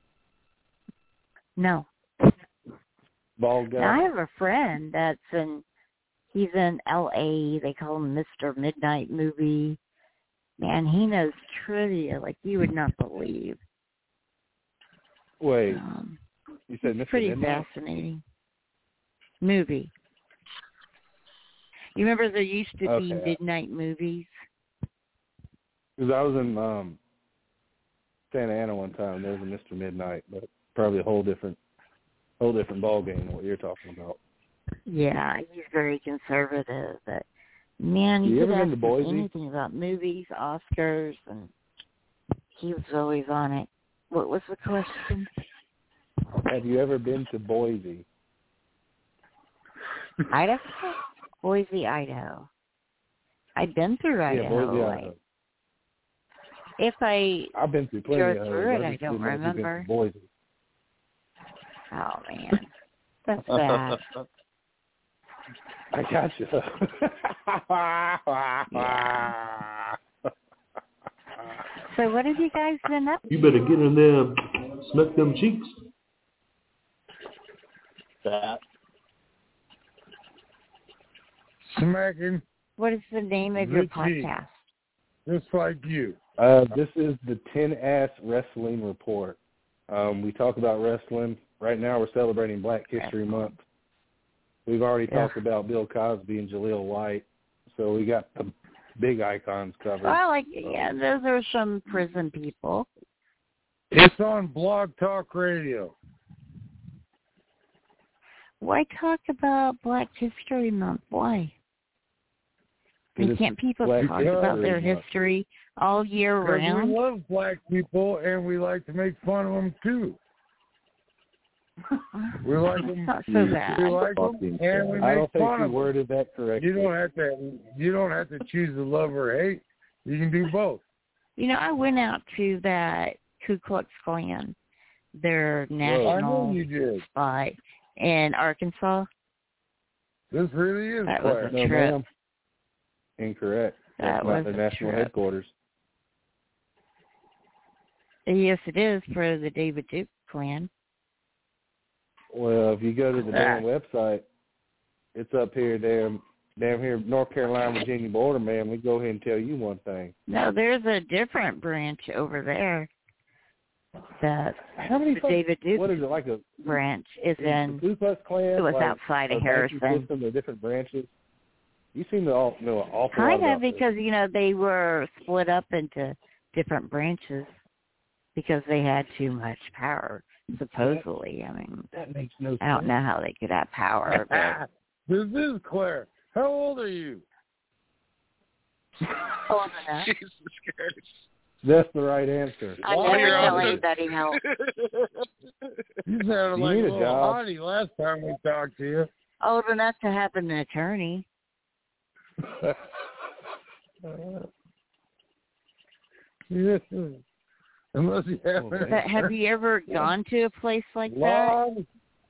No. Bald guy. Now, I have a friend that's in. He's in L A. They call him Mister Midnight Movie. Man, he knows trivia like you would not believe. Wait, Um, you said Mister pretty Midnight? fascinating movie. You remember there used to be Okay. midnight movies? Because I was in um, Santa Ana one time. There was a Mister Midnight, but probably a whole different, whole different ball game than what you're talking about. Yeah, he's very conservative. But man, you You could ever been ask to him Boise? anything about movies, Oscars, and he was always on it. What was the question? Have you ever been to Boise? Idaho? Boise, Idaho. I've been through Idaho. Yeah, Boise, like, Idaho. if I I've been through plenty drove of through it, those. I just don't didn't know if you've been to remember. Boise. Oh man, that's bad. I got you. Yeah. So what have you guys been up to? You better get in there and smack them cheeks. That. Smacking What is the name of your Richie. podcast? just like you. Uh, this is the Ten Ass Wrestling Report. Um, we talk about wrestling. Right now we're celebrating Black History Month. We've already Yeah. talked about Bill Cosby and Jaleel White, so we got the big icons covered. Well, like yeah, those are some prison people. It's on Blog Talk Radio. Why talk about Black History Month? Why? Because And it's can't people Black talk about their History Month. history all year Because round? we love black people and we like to make fun of them too. We like them. Not so bad. We like them and we I make don't think fun you of them. worded that correctly. You don't have to. You don't have to choose to love or hate. You can do both. You know, I went out to that Ku Klux Klan, their I know national you did. spot in Arkansas. This really is That was Claire. a No, trip. ma'am. Incorrect. That That's was not their a national trip. headquarters. Yes, it is for the David Duke Klan. Well, if you go to the Ah. damn website, it's up here, damn, damn here, North Carolina, Virginia border, man. We go ahead and tell you one thing. No, there's a different branch over there. That How many the fuck- David Duke What is it like a branch is is in. the Ku Klux Klan? It was like outside of a banking Harrison. System, they're different branches. You seem to all know an awful lot Kind about of this. because, you know, they were split up into different branches because they had too much power, supposedly. I mean, That makes no sense. I don't know how they could have power, but This is Claire. How old are you? old enough. Jesus Christ. That's the right answer. I Well, never you're tell also- anybody no. You sounded You like a need a little job. hottie last time we talked to you. Old enough to have an attorney. Yes, unless you have. But But have you ever gone to a place like that? Lord,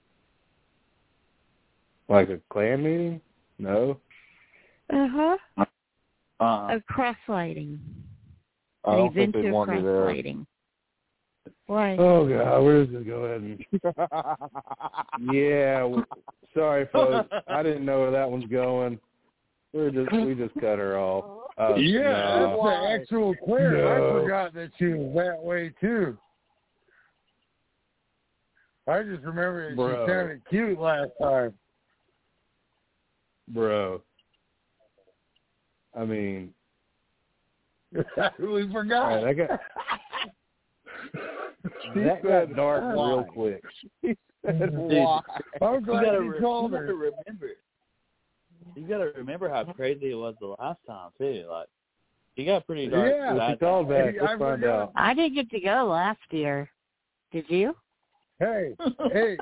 Like a clan meeting? No. Uh-huh. Uh, A cross lighting. I Have you don't been think to they'd a want me cross there. lighting? Why? Oh God, we're just gonna go ahead and. Yeah, w- sorry folks, I didn't know where that one's going. We're just we just cut her off. Uh, yeah, no. that's the actual Claire. No. I forgot that she was that way too. I just remember that Bro. she sounded cute last time. Bro. I mean, we forgot. man, that got that got dark real quick. Dude, Why? I'm you glad gotta, you re- told you gotta her. remember. You gotta remember how crazy it was the last time too. Like, you got pretty dark. Yeah. If bad you call time. back, Hey, let's I find forgot. out. I didn't get to go last year. Did you? Hey, hey.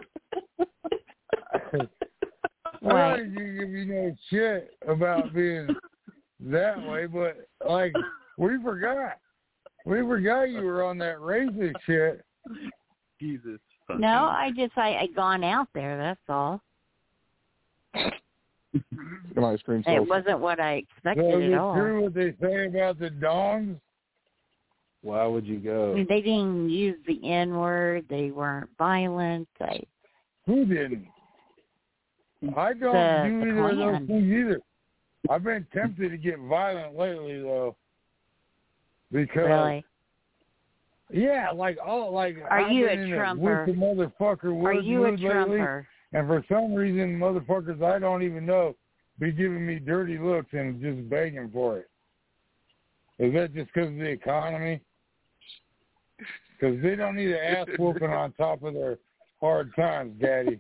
What? I didn't give you no shit about being that way, but like we forgot. We forgot you were on that racist shit. Jesus. No, I just I I gone out there. That's all. An ice cream It social. wasn't what I So expected is at it all. true what they say about the dongs? Why would you I go? mean, they didn't use the N word. They weren't violent. They Who didn't? I don't The- do the either of Klan. those things either. I've been tempted to get violent lately though, because really. yeah, like all like Are I've you been a in Trumper? with the motherfucker Are woods you a mood lately, Trumper? and for some reason, motherfuckers I don't even know be giving me dirty looks and just begging for it. Is that just because of the economy? Because they don't need an ass whooping on top of their hard times, Daddy.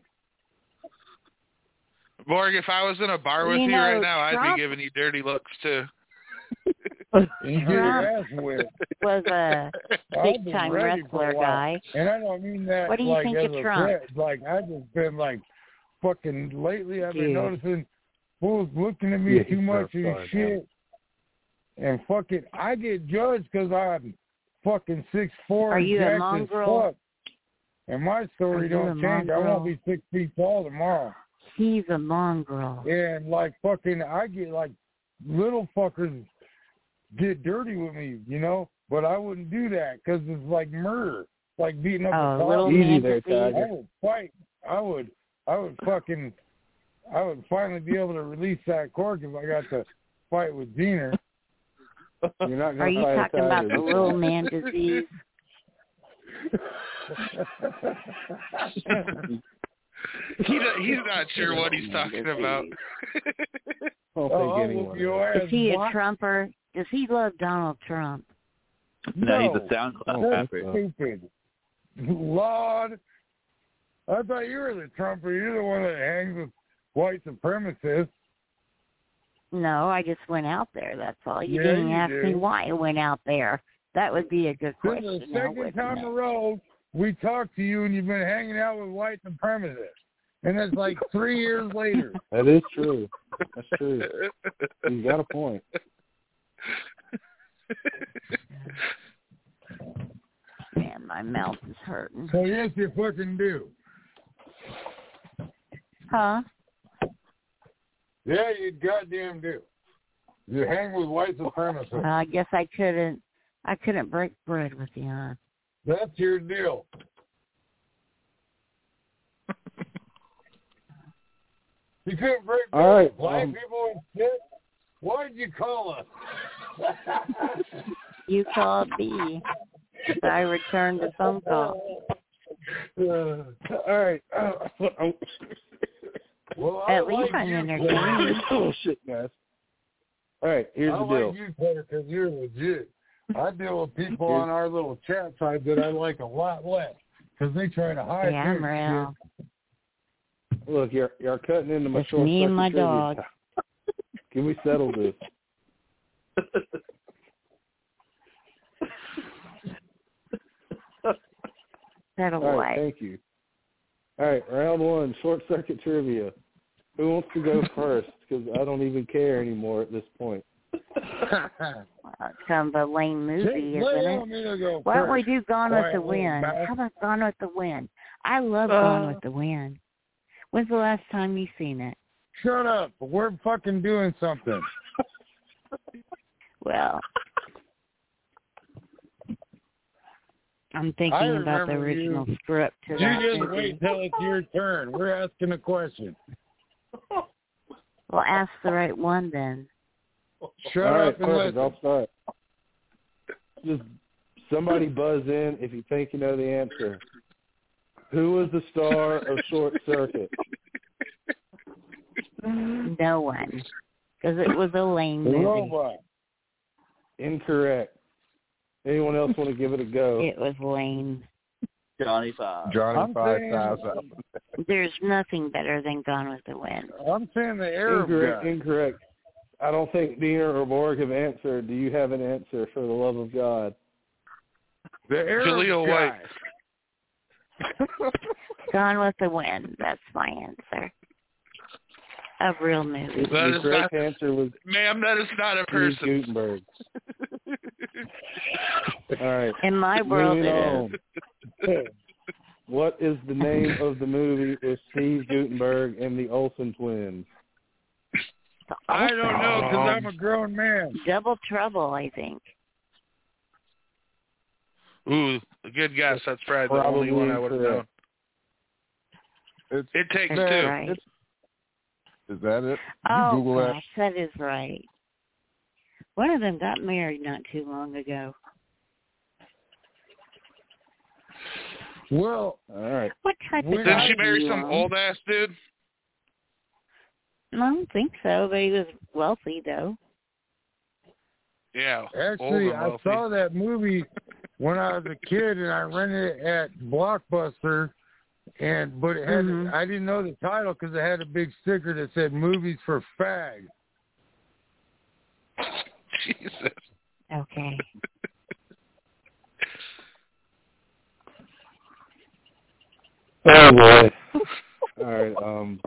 Borg, if I was in a bar with You you, know, right now, I'd Trump- be giving you dirty looks too. And you get your Trump ass whipped. was a I've big been time ready for a wrestler while. guy. And I don't mean that What do you like think as of a Trump? threat. Like I've just been like fucking lately I've been Dude. noticing fools looking at me Yeah, too he's much not and fun, shit. And fucking I get judged because I'm fucking six four Are and you a jacked as mongrel? fuck. And my Are story you a don't change. I mongrel? won't be six feet tall tomorrow. He's a mongrel. And like fucking I get like little fuckers get dirty with me, you know, but I wouldn't do that because it's like murder, like beating up Oh, a little cop. Easy man there, disease. Tiger. I would fight. I would. I would fucking. I would finally be able to release that cork if I got to fight with Diener. You're not Are gonna you fight a talking about tiger. the little man disease? He do- he's not sure what he's talking about. I don't Oh, think I'll anyone whoop is. your ass, Is he a boy. Trumper? Does he love Donald Trump? No, he's No, a SoundCloud that's rapper. stupid. Lord, I thought you were the Trumper. You're the one that hangs with white supremacists. No, I just went out there. That's all. You Yeah, didn't you ask me do. why I went out there. That would be a good This question. is the now, second wouldn't time it? in a row we talked to you and you've been hanging out with white supremacists. And it's like three years later. That is true. That's true. You got a point. Man, my mouth is hurting. So yes, you fucking do. Huh? Yeah, you goddamn do. You hang with white supremacists. Well, I guess I couldn't. I couldn't break bread with you, huh? That's your deal. You couldn't break All bread right, with black um, people and shit? Why'd you call us? You called me. So I returned the phone call. Uh, all right. Uh, Well, I At least like I'm you, entertaining. oh shit, guys. All right. Here's I the like deal. you better because you're legit. I deal with people Here's- on our little chat side that I like a lot less because they try to hide Yeah, I'm their real. Look, you're you're cutting into my It's short me and circuit my trivia. dog. Can we settle this? Settle All what? right, thank you. All right, round one, short circuit trivia. Who wants to go first? Because I don't even care anymore at this point. Well, it's kind of a lame movie, Just lay isn't on it? me to go Why don't we first. do Gone with the Quiet little Wind? mouse. How about Gone with the Wind? I love Uh, Gone with the Wind. When's the last time you seen it? Shut up. We're fucking doing something. Well, I'm thinking I about the remember original you. script to You that just movie. wait till it's your turn. We're asking a question. Well, ask the right one then. Shut All right, up and perfect. listen. I'll start. Just somebody buzz in if you think you know the answer. Who was the star of Short Circuit? No one, because it was a lame The movie. robot. Incorrect. Anyone else want to give it a go? It was lame. Johnny Five. Johnny I'm Five saying- Thousand. There's nothing better than Gone with the Wind. I'm saying the Arab Incorrect. guy. Incorrect. I don't think Diener or Borg have answered. Do you have an answer, for the love of God? The Arab Jaleel guy. White. Gone with the Wind. That's my answer. A real movie. That the is correct not, answer was ma'am, that is not a Steve person. Gutenberg. All right. In my world, Moving it is. on. What is the name of the movie with Steve Gutenberg and the Olsen twins? The I don't know Olsen. because I'm a grown man. Double Trouble, I think. Ooh, a good guess. That's probably the Probably only one I would have known. correct. It's, It takes That's two. right. is that it? You Oh, Google that. gosh, that is right. One of them got married not too long ago. Well, All right. What type of Didn't Didn't dog she do marry you some own? old ass dude? I don't think so, but he was wealthy, though. Yeah. old actually, and I wealthy. saw that movie when I was a kid, and I rented it at Blockbuster. And but it had Mhm. I didn't know the title because it had a big sticker that said "Movies for Fags." Jesus. Okay. Oh boy. All right. Um,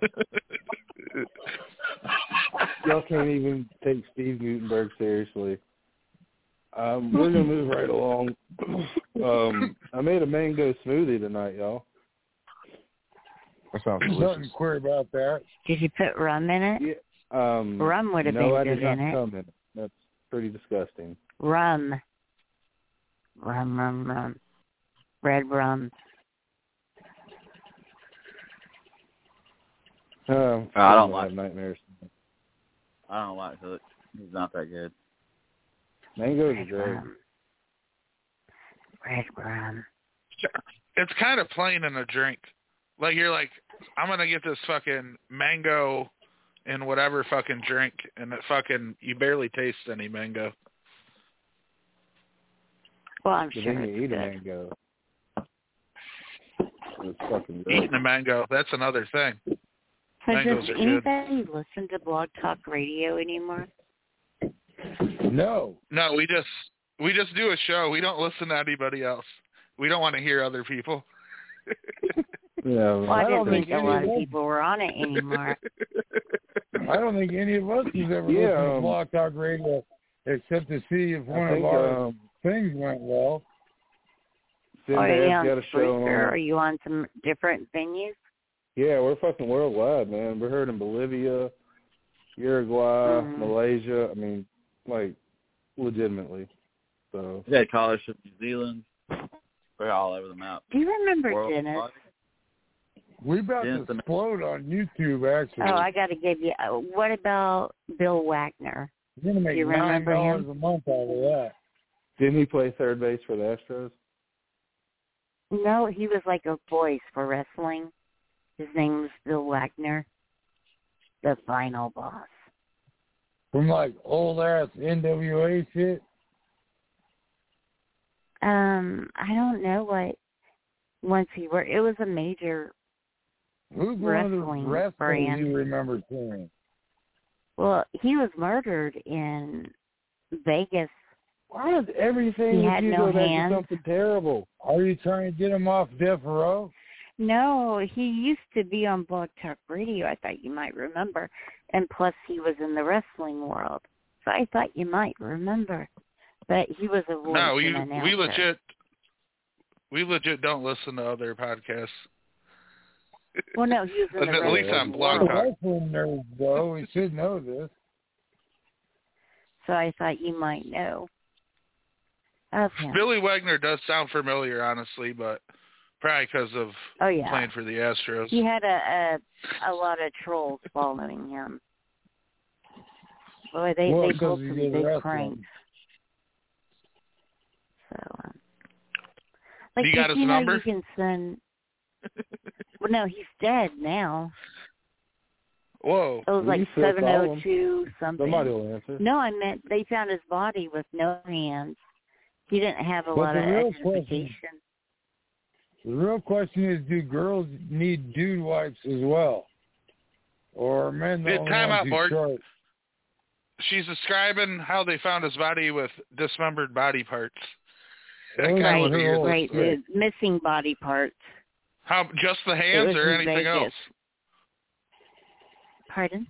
y'all can't even take Steve Gutenberg seriously. Um, we're gonna move right along. Um, I made a mango smoothie tonight, y'all. That sounds Nothing delicious. queer about that. Did you put rum in it? Yeah. Um, Rum would have no, been I good did not in it. come in it. That's pretty disgusting. Rum. Rum, rum, rum. Red rum. Um, I don't I like have nightmares. I don't like Hook. He's not that good. Mangoes are Red great. rum. Red rum. It's kind of plain in a drink. Like you're like, I'm gonna get this fucking mango in whatever fucking drink, and it fucking you barely taste any mango. Well, I'm But sure then it's you eat good. a mango. It's fucking great. Eating a mango, that's another thing. So Mangoes does are good. anybody listen to Blog Talk Radio anymore? No, No, we just we just do a show. We don't listen to anybody else. We don't want to hear other people. Yeah. Well, I, I don't didn't think, think a lot any of of people were on it anymore. I don't think any of us has ever Yeah, listened to um, Block Talk Radio except to see if one I think of our um, things went well. Are you Sinbad's on got a show Spreaker? on. Are you on some different venues? Yeah, we're fucking worldwide, man. We're heard in Bolivia, Uruguay, Mhm. Malaysia. I mean, like, legitimately. So We had callers from New Zealand. We're all over the map. Do you remember World- Dennis? We about Yes, to the- explode on YouTube, actually. Oh, I got to give you. Uh, what about Bill Wagner? We're going to make you nine remember dollars him? a month out of that. didn't he play third base for the Astros? No, he was like a voice for wrestling. His name was Bill Wagner, the final boss. From, like, old-ass N W A shit. Um, I don't know what. Once he worked, it was a major. Who's one of the Wrestling wrestlers brand. you remember seeing? Well, he was murdered in Vegas Why does everything He with had you no go back to hands. something terrible? Are you trying to get him off death row? No, he used to be on Blog Talk Radio, I thought you might remember. And plus he was in the wrestling world. So I thought you might remember. But he was a voice No, we and announcer. we legit we legit don't listen to other podcasts. Well, no, he was in the At least wrestling on Blog world. Talk. Wrestling nerd, though. We should know this. So I thought you might know of him. Billy Wagner does sound familiar, honestly, but probably because of Oh, yeah. playing for the Astros. He had a, a, a lot of trolls following him. Boy, they, Well, they because pulled he some did big wrestling. pranks. So, um, like, You got if his you know, number? you can send... Well, no, he's dead now. Whoa. It was You like still seven call oh him. two something. Somebody will answer. No, I meant they found his body with no hands. He didn't have a But lot the of real identification. question- The real question is, do girls need dude wipes as well? Or are men the Hey, only time ones out, who Borg. chart? She's describing how they found his body with dismembered body parts. I Those kinda Right, wanna hear right. this. The missing body parts. How just the It hands was or in anything Vegas. else? Pardon?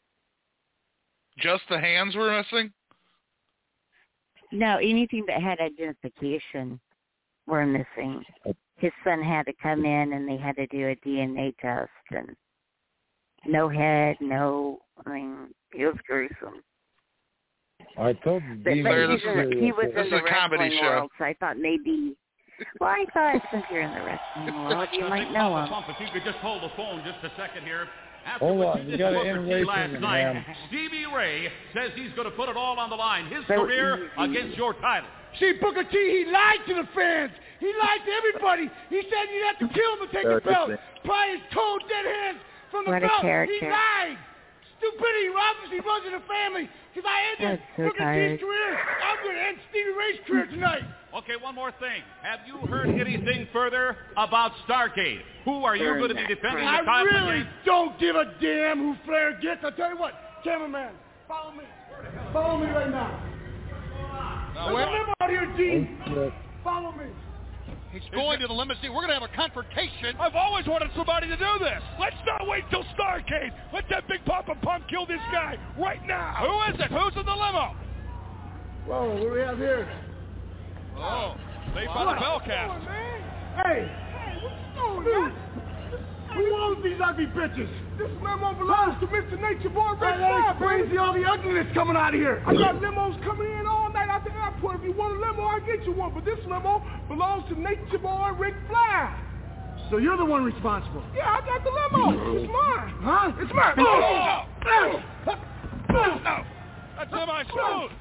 Just the hands were missing? No, anything that had identification were missing. His son had to come in and they had to do a D N A test and no head, no, I mean, it was gruesome. I told you. But, Dean but Claire, he's this in is the, a- he was this in is the a comedy wrestling show. world, so I thought maybe, well, I thought since you're in the wrestling world, you might know him. If you could just hold the phone just a second here. After Hold what on, you you did got to an Booker T interracial last in night, him. Stevie Ray says he's going to put it all on the line, his So career easy. against your title. See, Booker T, he lied to the fans. He lied to everybody. He said you'd have to kill him to take the belt. Probably his cold dead hands from the What a belt. He character. lied. Stupidity. He obviously runs in the family. Because I ended That's so Booker tired. T's career. I'm going to end Stevie Ray's career tonight. Okay, one more thing. Have you heard anything further about Starrcade? Who are you Burn going to be that defending I the title really against? don't give a damn who Flair gets. I'll tell you what, cameraman, follow me. Follow me right now. No, There's a limo out here, Gene. Look, Follow me. He's going to the limousine. We're going to have a confrontation. I've always wanted somebody to do this. Let's not wait till Starrcade. Let that Big Papa Pump kill this guy right now. Who is it? Who's in the limo? Whoa, what do we have here? Oh, they What? found the Bellcast. Hey. Hey, what's going on? Who owns these ugly bitches? This limo belongs to Mister Nature Boy Rick Flair. Crazy, all the ugliness coming out of here. I got limos coming in all night out the airport. If you want a limo, I'll get you one. But this limo belongs to Nature Boy Rick Flair. So you're the one responsible? Yeah, I got the limo. It's mine. Huh? It's mine. Oh! Oh! Oh! That's semi-smooth.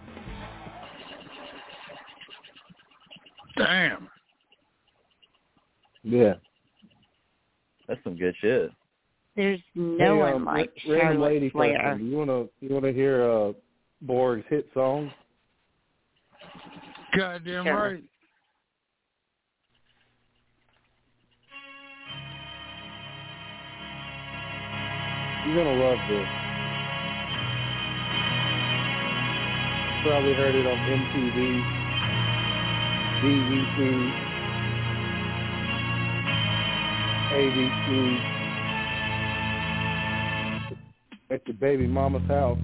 Damn. Yeah. That's some good shit. There's no hey, one um, like ra- random Charlotte lady Flair. question. You wanna you wanna hear uh, Borg's hit song? goddamn Sure. right. You're gonna love this. Probably heard it on M T V, B B C, A B C, at your baby mama's house.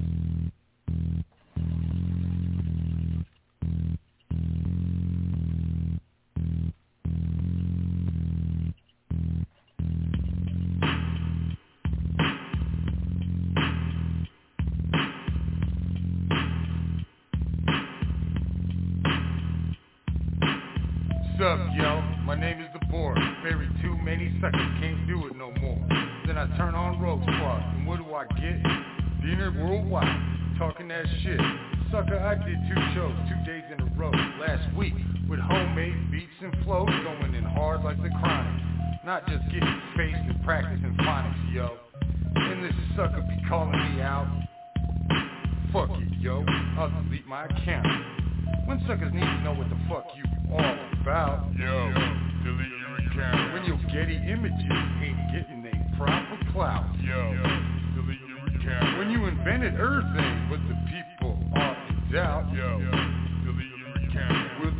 What's up, yo? My name is The Borg. Buried too many suckers, can't do it no more. Then I turn on Rogue Squad, and what do I get? Dinner worldwide, talking that shit. Sucker, I did two shows, two days in a row. Last week, with homemade beats and flows, going in hard like the Chronic. Not just getting spaced and practicing phonics, yo. And this sucker be calling me out. Fuck it, yo. I'll delete my account. When suckers need to know what the fuck you all about. Yo, delete your account. When your Getty images ain't getting a proper clout. Yo, delete your account. When you invented Earthing, but the people are in doubt. Yo, delete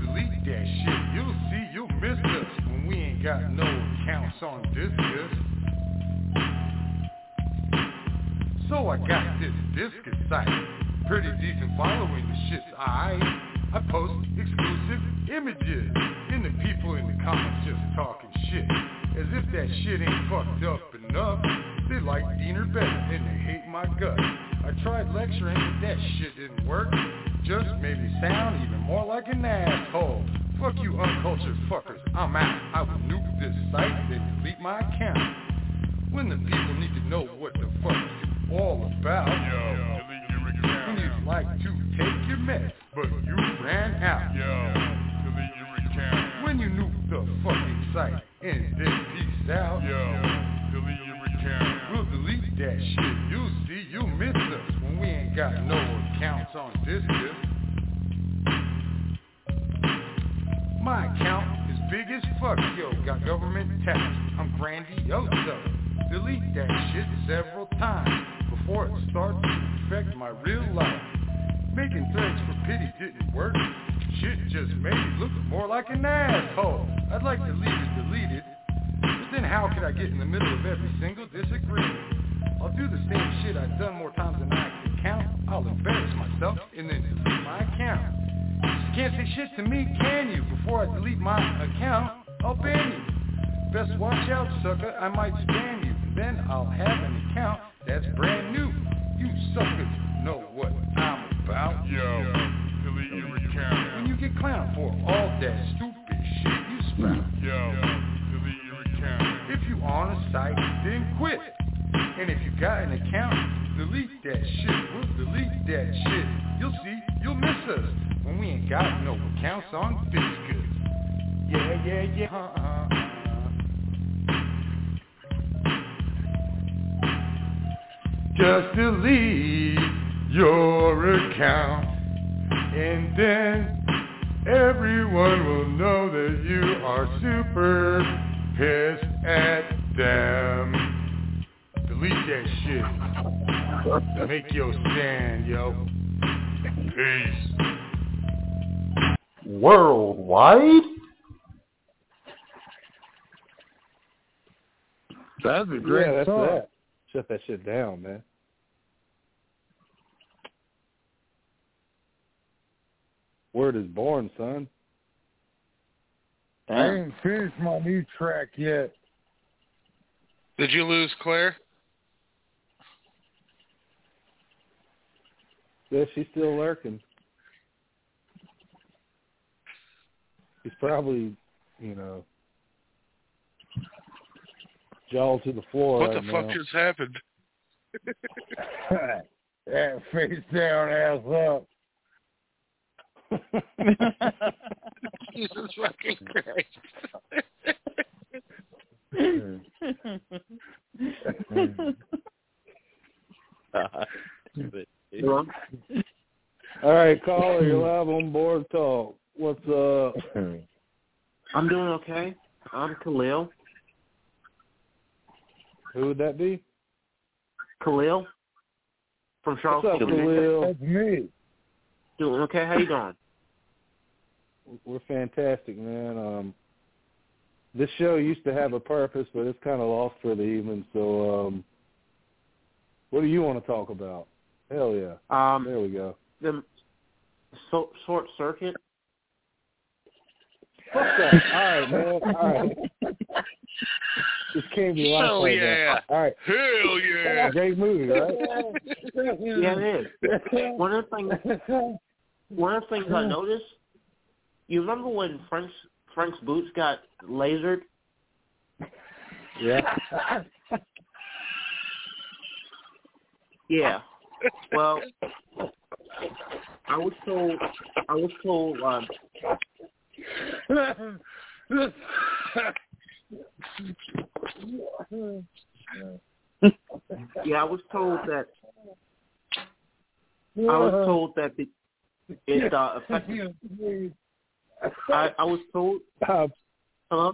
delete that shit. You'll see, you'll miss us when we ain't got no accounts on Discus. So I got this Discus site, pretty decent following, the shit's aight. I post exclusive images, and the people in the comments just talking shit, as if that shit ain't fucked up enough. They like Diener better, and they hate my guts. I tried lecturing, but that shit didn't work. Just made me sound even more like an asshole. Fuck you uncultured fuckers, I'm out. I will nuke this site, then delete my account. When the people need to know what the fuck you all about. Yo, delete your account. When you'd like to take your mess, but you ran out. Yo, delete your account. When you nuke the fucking site, and then peace out. Yo, delete your account. We'll delete that shit. You'll see, you'll miss us when we ain't got no accounts on Discus. My account is big as fuck, yo, got government tax. I'm grandioso. Delete that shit several times before it starts to affect my real life. Making threads for pity didn't work. Shit just made me look more like an asshole. I'd like to leave it deleted, but then how could I get in the middle of every single disagreement? I'll do the same shit I've done more times than I can count. I'll embarrass myself and then delete my account. You can't say shit to me, can you? Before I delete my account, I'll ban you. Best watch out, sucker, I might spam you. Then I'll have an account that's brand new. You suckers know what I'm about. Yo, delete your account. When you get clowned for all that stupid shit you spout. Yo, delete your account. If you on a site, then quit. And if you got an account, delete that shit. We'll delete that shit. You'll see, you'll miss us when we ain't got no accounts on Discus. Yeah, yeah, yeah. Uh-uh. Just delete your account, and then everyone will know that you are super pissed at them. Delete that shit. Make your stand, yo. Peace. Worldwide? That's a great yeah, that's song. that. Shut that shit down, man. Word is born, son. I ain't finished my new track yet. Did you lose Claire? Yeah, she's still lurking. She's probably, you know, jaw to the floor. What right the fuck now. just happened? That face down, ass up. Jesus fucking Christ. All right, caller, you're live on Board Talk. What's up? I'm doing okay. I'm Khalil. Who would that be? Khalil from Charlotte. What's up, Khalil? That's me. Doing okay. How you doing? We're fantastic, man. Um, this show used to have a purpose, but it's kind of lost for the evening. So, um, what do you want to talk about? Hell yeah. Um, there we go. The so, short circuit. Fuck that. All right, man. All right. This can't be like Hell like yeah. that. All right. Hell yeah. Great movie, right? Yeah, it is. One of the things, one of the things I noticed, you remember when Frank's, Frank's boots got lasered? Yeah. Yeah. Well, I was told, I was told, um, yeah, I was told that, I was told that the, it uh, affected, I, I was told, hello?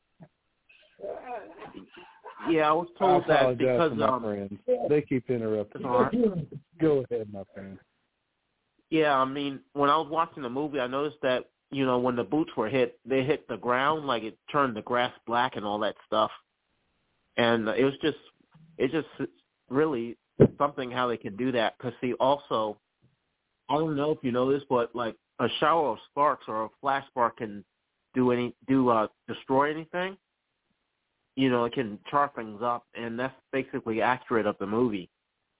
Yeah, I was told I that because, to my um, friends. They keep interrupting. Right. Go ahead, my friend. Yeah, I mean, when I was watching the movie, I noticed that you know, when the boots were hit, they hit the ground, like it turned the grass black and all that stuff. And it was just, it's just really something how they can do that. Because, see, also, I don't know if you know this, but, like, a shower of sparks or a flash spark can do any, do, uh, destroy anything. You know, it can char things up, and that's basically accurate of the movie.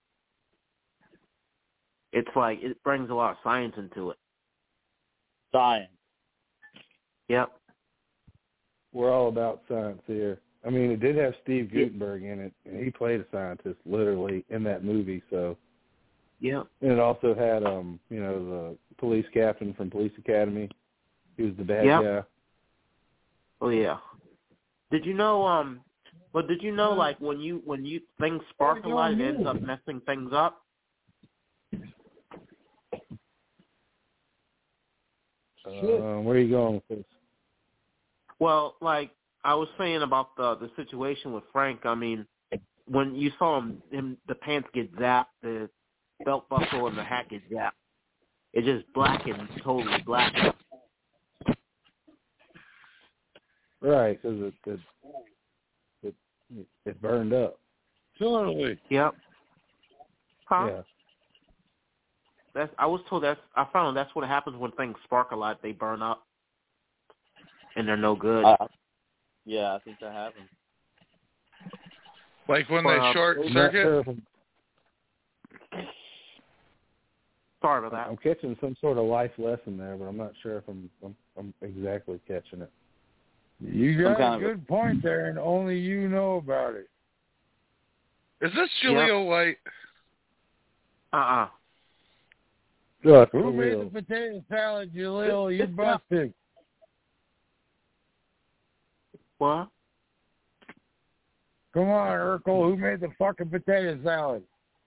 It's like, it brings a lot of science into it. Science. Yep. We're all about science here. I mean, it did have Steve Guttenberg in it, and he played a scientist literally in that movie. So, yeah. And it also had, um, you know, the police captain from Police Academy. He was the bad yep. guy. Oh yeah. Did you know? Um, but did you know, like when you when you things spark a lot, it ends up messing things up. Uh, where are you going with this? Well, like I was saying about the the situation with Frank. I mean, when you saw him, him the pants get zapped, the belt buckle and the hat get zapped. It just blackened, totally blackened. Right, because it, it it it burned up. Totally. Yep. Huh? Yeah. That's, I was told that's, I found that's what happens when things spark a lot. They burn up, and they're no good. Uh, yeah, I think that happens. Like when Well, they short I'm not circuit? sure if I'm, Sorry about that. I'm catching some sort of life lesson there, but I'm not sure if I'm I'm, I'm exactly catching it. You got kind a of good point there, and only you know about it. Is this Julia Yep. White? Uh-uh. Look, Who for made real. the potato salad, Jaleel? You busted. What? Come on, Urkel. Who made the fucking potato salad?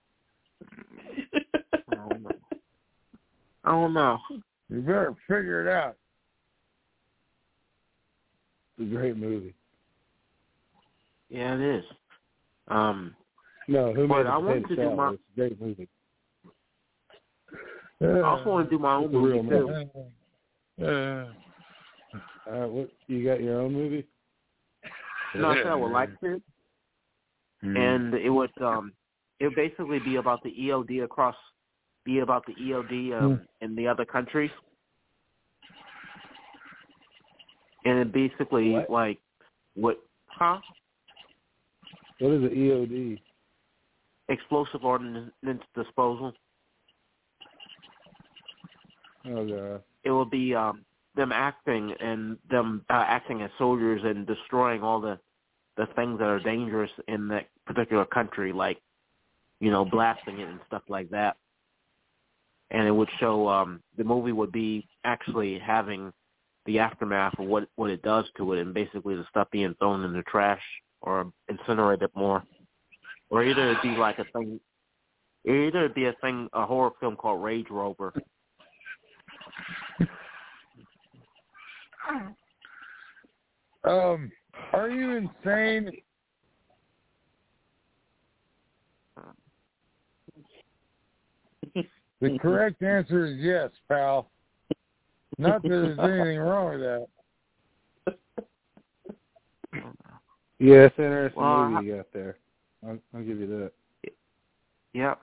I don't know. I don't know. You better figure it out. It's a great movie. Yeah, it is. Um, No, who but made the I wanted potato to do salad? my. It's a great movie. I also want to do my own It's a real movie too. Uh, Uh, what you got your own movie? No, I said I would like to, Mm. and it would um, it would basically be about the E O D across, be about the E O D um, Mm. in the other countries, and it basically What? like what, huh? What is the E O D? Explosive ordnance disposal. Oh god. It will be um, them acting and them uh, acting as soldiers and destroying all the, the things that are dangerous in that particular country, like, you know, blasting it and stuff like that. And it would show, um, the movie would be actually having the aftermath of what, what it does to it, and basically the stuff being thrown in the trash or incinerated more. Or either it'd be like a thing, either it'd be a thing, a horror film called Rage Rover. Um, are you insane? The correct answer is yes, pal. Not that there's anything wrong with that. Yeah, it's an interesting Well, movie you got there. I'll, I'll give you that. Yep.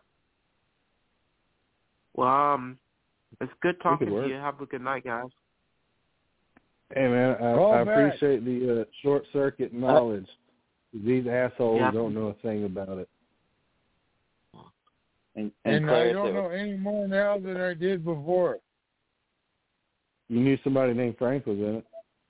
Well, um, it's good talking to work. you. Have a good night, guys. Hey man, I, Call I back. appreciate the uh, short circuit knowledge. These assholes Yeah. don't know a thing about it. And, and, And I Claire, don't too. know any more now than I did before. You knew somebody named Frank was in it.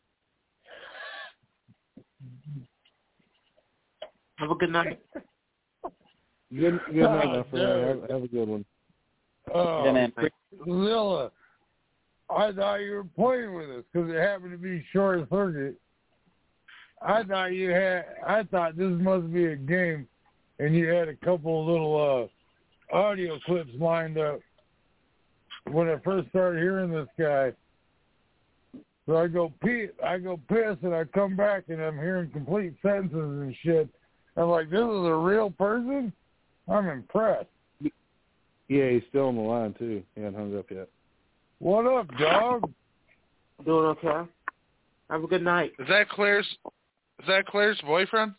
Have a good night. Good, good night, Oh, my friend. Have, have a good one. Oh, Yeah, man. Zilla, I thought you were playing with us because it happened to be short circuit. I thought you had. I thought this must be a game, and you had a couple of little uh, audio clips lined up. When I first started hearing this guy, so I go pee, I go piss, and I come back, and I'm hearing complete sentences and shit. I'm like, this is a real person. I'm impressed. Yeah, he's still on the line too. He hasn't hung up yet. What up, dog? Doing okay. Have a good night. Is that Claire's? Is that Claire's boyfriend?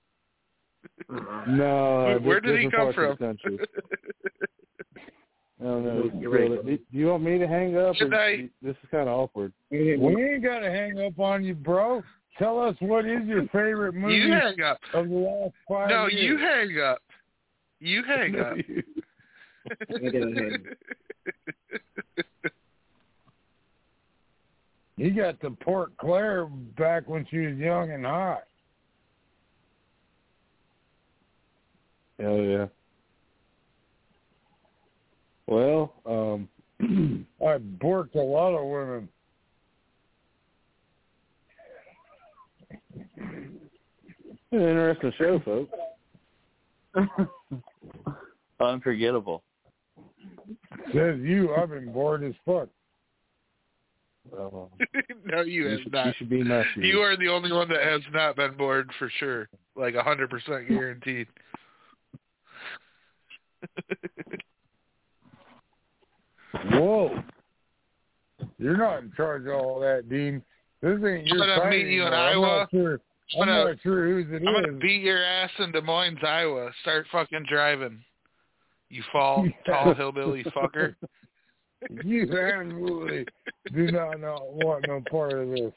No. Uh, Where did he come from? from? I don't know. Do, do you want me to hang up? Or this is kind of awkward. We ain't got to hang up on you, bro. Tell us what is your favorite movie you hang up. of the last five no, years. No, you hang up. You hang no, up. You. He got the Port Claire back when she was young and hot. Hell yeah. Well, um, I borked a lot of women. An interesting show, folks. Unforgettable. Says you, I've been bored as fuck. Well, no, you, you have should, not. You should be nice. You are the only one that has not been bored for sure. Like a hundred percent guaranteed. Whoa. You're not in charge of all that, Dean. This ain't your I'm gonna meet you in Iowa. I'm not sure, I'm gonna, not sure whose it I'm is. gonna beat your ass in Des Moines, Iowa. Start fucking driving. You fall, tall hillbilly fucker. You absolutely do not know, want no part of this.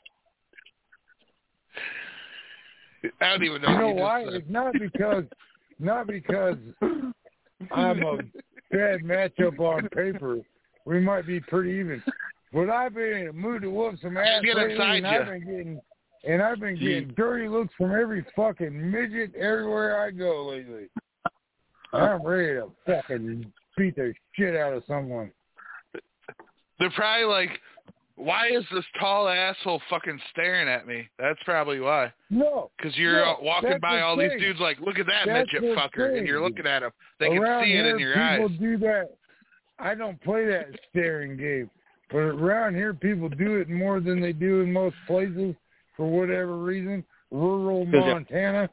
I don't even know. You know you why? Just, uh... It's not because, not because I'm a bad matchup on paper. We might be pretty even, but I've been in a mood to whoop some ass get lately, inside and you. I've been getting, and I've been getting dirty looks from every fucking midget everywhere I go lately. I'm ready to fucking beat the shit out of someone. They're probably like, why is this tall asshole fucking staring at me? That's probably why. No. Because you're no, walking by all thing. these dudes like, look at that that's midget fucker. Thing. And you're looking at him. They around can see it here, in your people eyes. People do that. I don't play that staring game. But around here, people do it more than they do in most places for whatever reason. Rural Montana.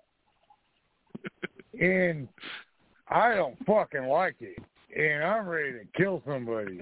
And I don't fucking like it. And I'm ready to kill somebody.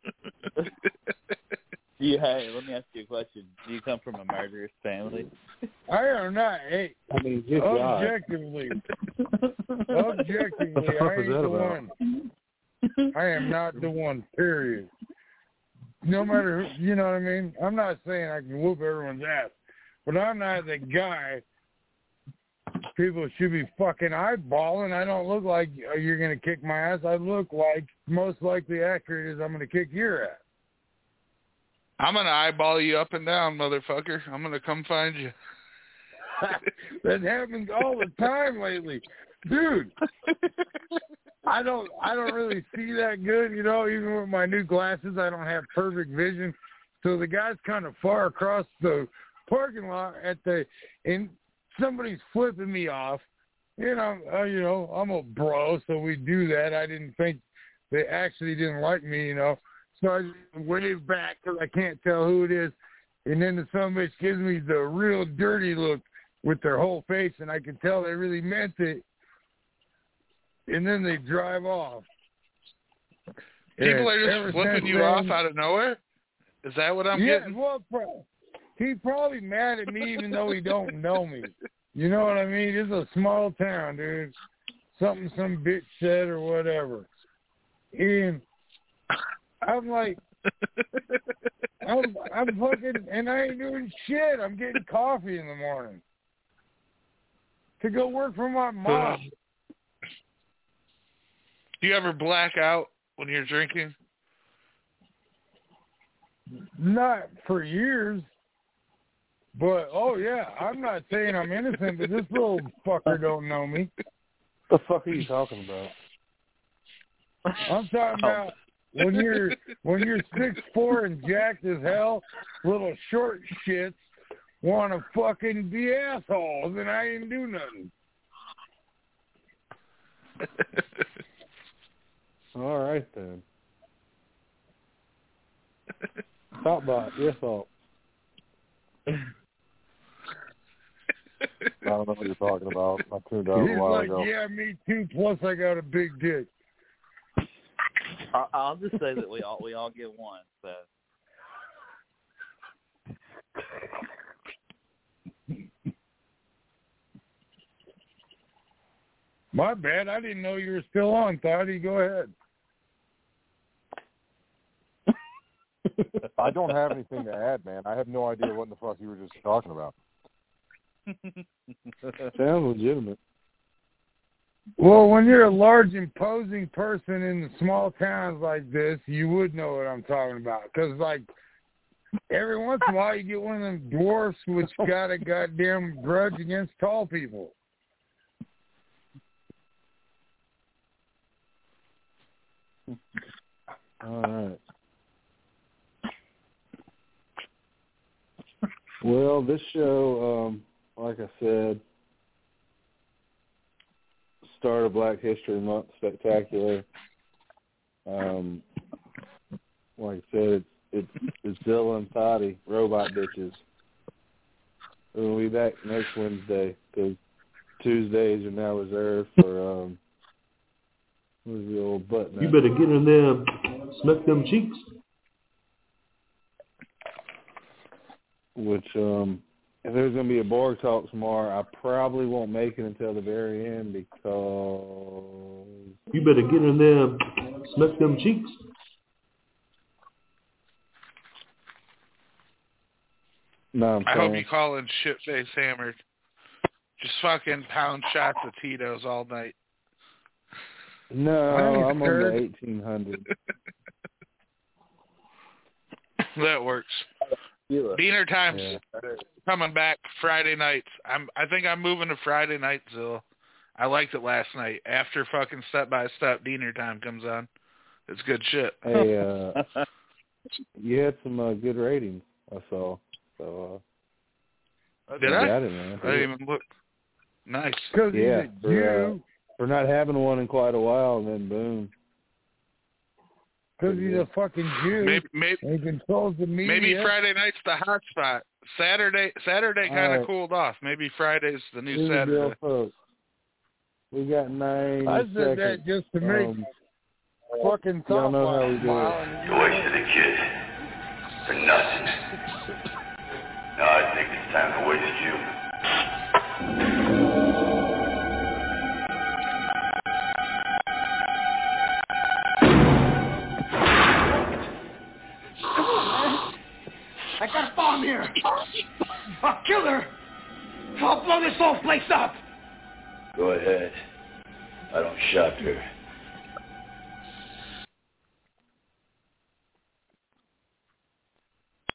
You, hey, let me ask you a question. Do you come from a murderous family? I am not. Hey, I mean, good objectively, objectively, I ain't the one. I am not the one, period. No matter who, you know what I mean? I'm not saying I can whoop everyone's ass, but I'm not the guy people should be fucking eyeballing. I don't look like you're going to kick my ass. I look like, most likely accurate is I'm going to kick your ass. I'm going to eyeball you up and down, motherfucker. I'm going to come find you. That happens all the time lately. Dude, I don't I don't really see that good, you know, even with my new glasses, I don't have perfect vision. So the guy's kind of far across the parking lot at the, and somebody's flipping me off. You know, uh, you know, I'm a bro, so we do that. I didn't think they actually didn't like me, you know. So I just wave back because I can't tell who it is. And then the son bitch gives me the real dirty look with their whole face, and I can tell they really meant it. And then they drive off. People and are just flipping you then, off out of nowhere? Is that what I'm yeah, getting? Well, he's probably mad at me even though he don't know me. You know what I mean? It's a small town, dude. Something some bitch said or whatever. And I'm like, I'm, I'm fucking, and I ain't doing shit. I'm getting coffee in the morning to go work for my mom. Do you ever black out when you're drinking? Not for years. But, oh, yeah, I'm not saying I'm innocent, but this little fucker don't know me. What the fuck are you talking about? I'm talking about when you're when you're six foot four and jacked as hell, little short shits want to fucking be assholes, and I didn't do nothing. All right, then. Stop by. Your fault. I don't know what you're talking about. I tuned out He's a while like, ago. yeah, me too. Plus, I got a big dick. I'll just say that we all we all get one. So My bad. I didn't know you were still on, Thotty. Go ahead. I don't have anything to add, man. I have no idea what the fuck you were just talking about. Sounds legitimate. Well, when you're a large, imposing person in small towns like this, you would know what I'm talking about. Because, like, every once in a while you get one of them dwarfs which got a goddamn grudge against tall people. All right. Well, this show, um, like I said, start of Black History Month spectacular. Um, like I said, it's it's, it's Zilla and Thotty, robot bitches. We'll be back next Wednesday because Tuesdays are now reserved for um, what's the old button? You better get in there, smack them cheeks. Which, um, if there's going to be a Borg talk tomorrow, I probably won't make it until the very end because... You better get in there, smack them cheeks. No, I'm I saying. hope you call in shit-face hammered. Just fucking pound shots of Tito's all night. No, I'm on the eighteen hundred. That works. Diener time's yeah. coming back Friday nights. I'm. I think I'm moving to Friday night, Zilla. I liked it last night. After fucking Step by Step, Diener time comes on. It's good shit. Hey, uh, you had some uh, good ratings, I saw. So, uh, Did I? Got it, man. I didn't even look. Nice. Yeah, for, uh, for not having one in quite a while, and then boom. Because he's a fucking Jew. Maybe, maybe, he controls the media. Maybe Friday night's the hot spot. Saturday Saturday kind of right. cooled off. Maybe Friday's the new Here's Saturday. The deal, folks. We got nine I said seconds. that just to make um, fucking y'all know how we do it. You wasted a kid for nothing. Now I think it's time to waste you. I got a bomb here. A killer. I'll blow this whole place up. Go ahead. I don't shop here.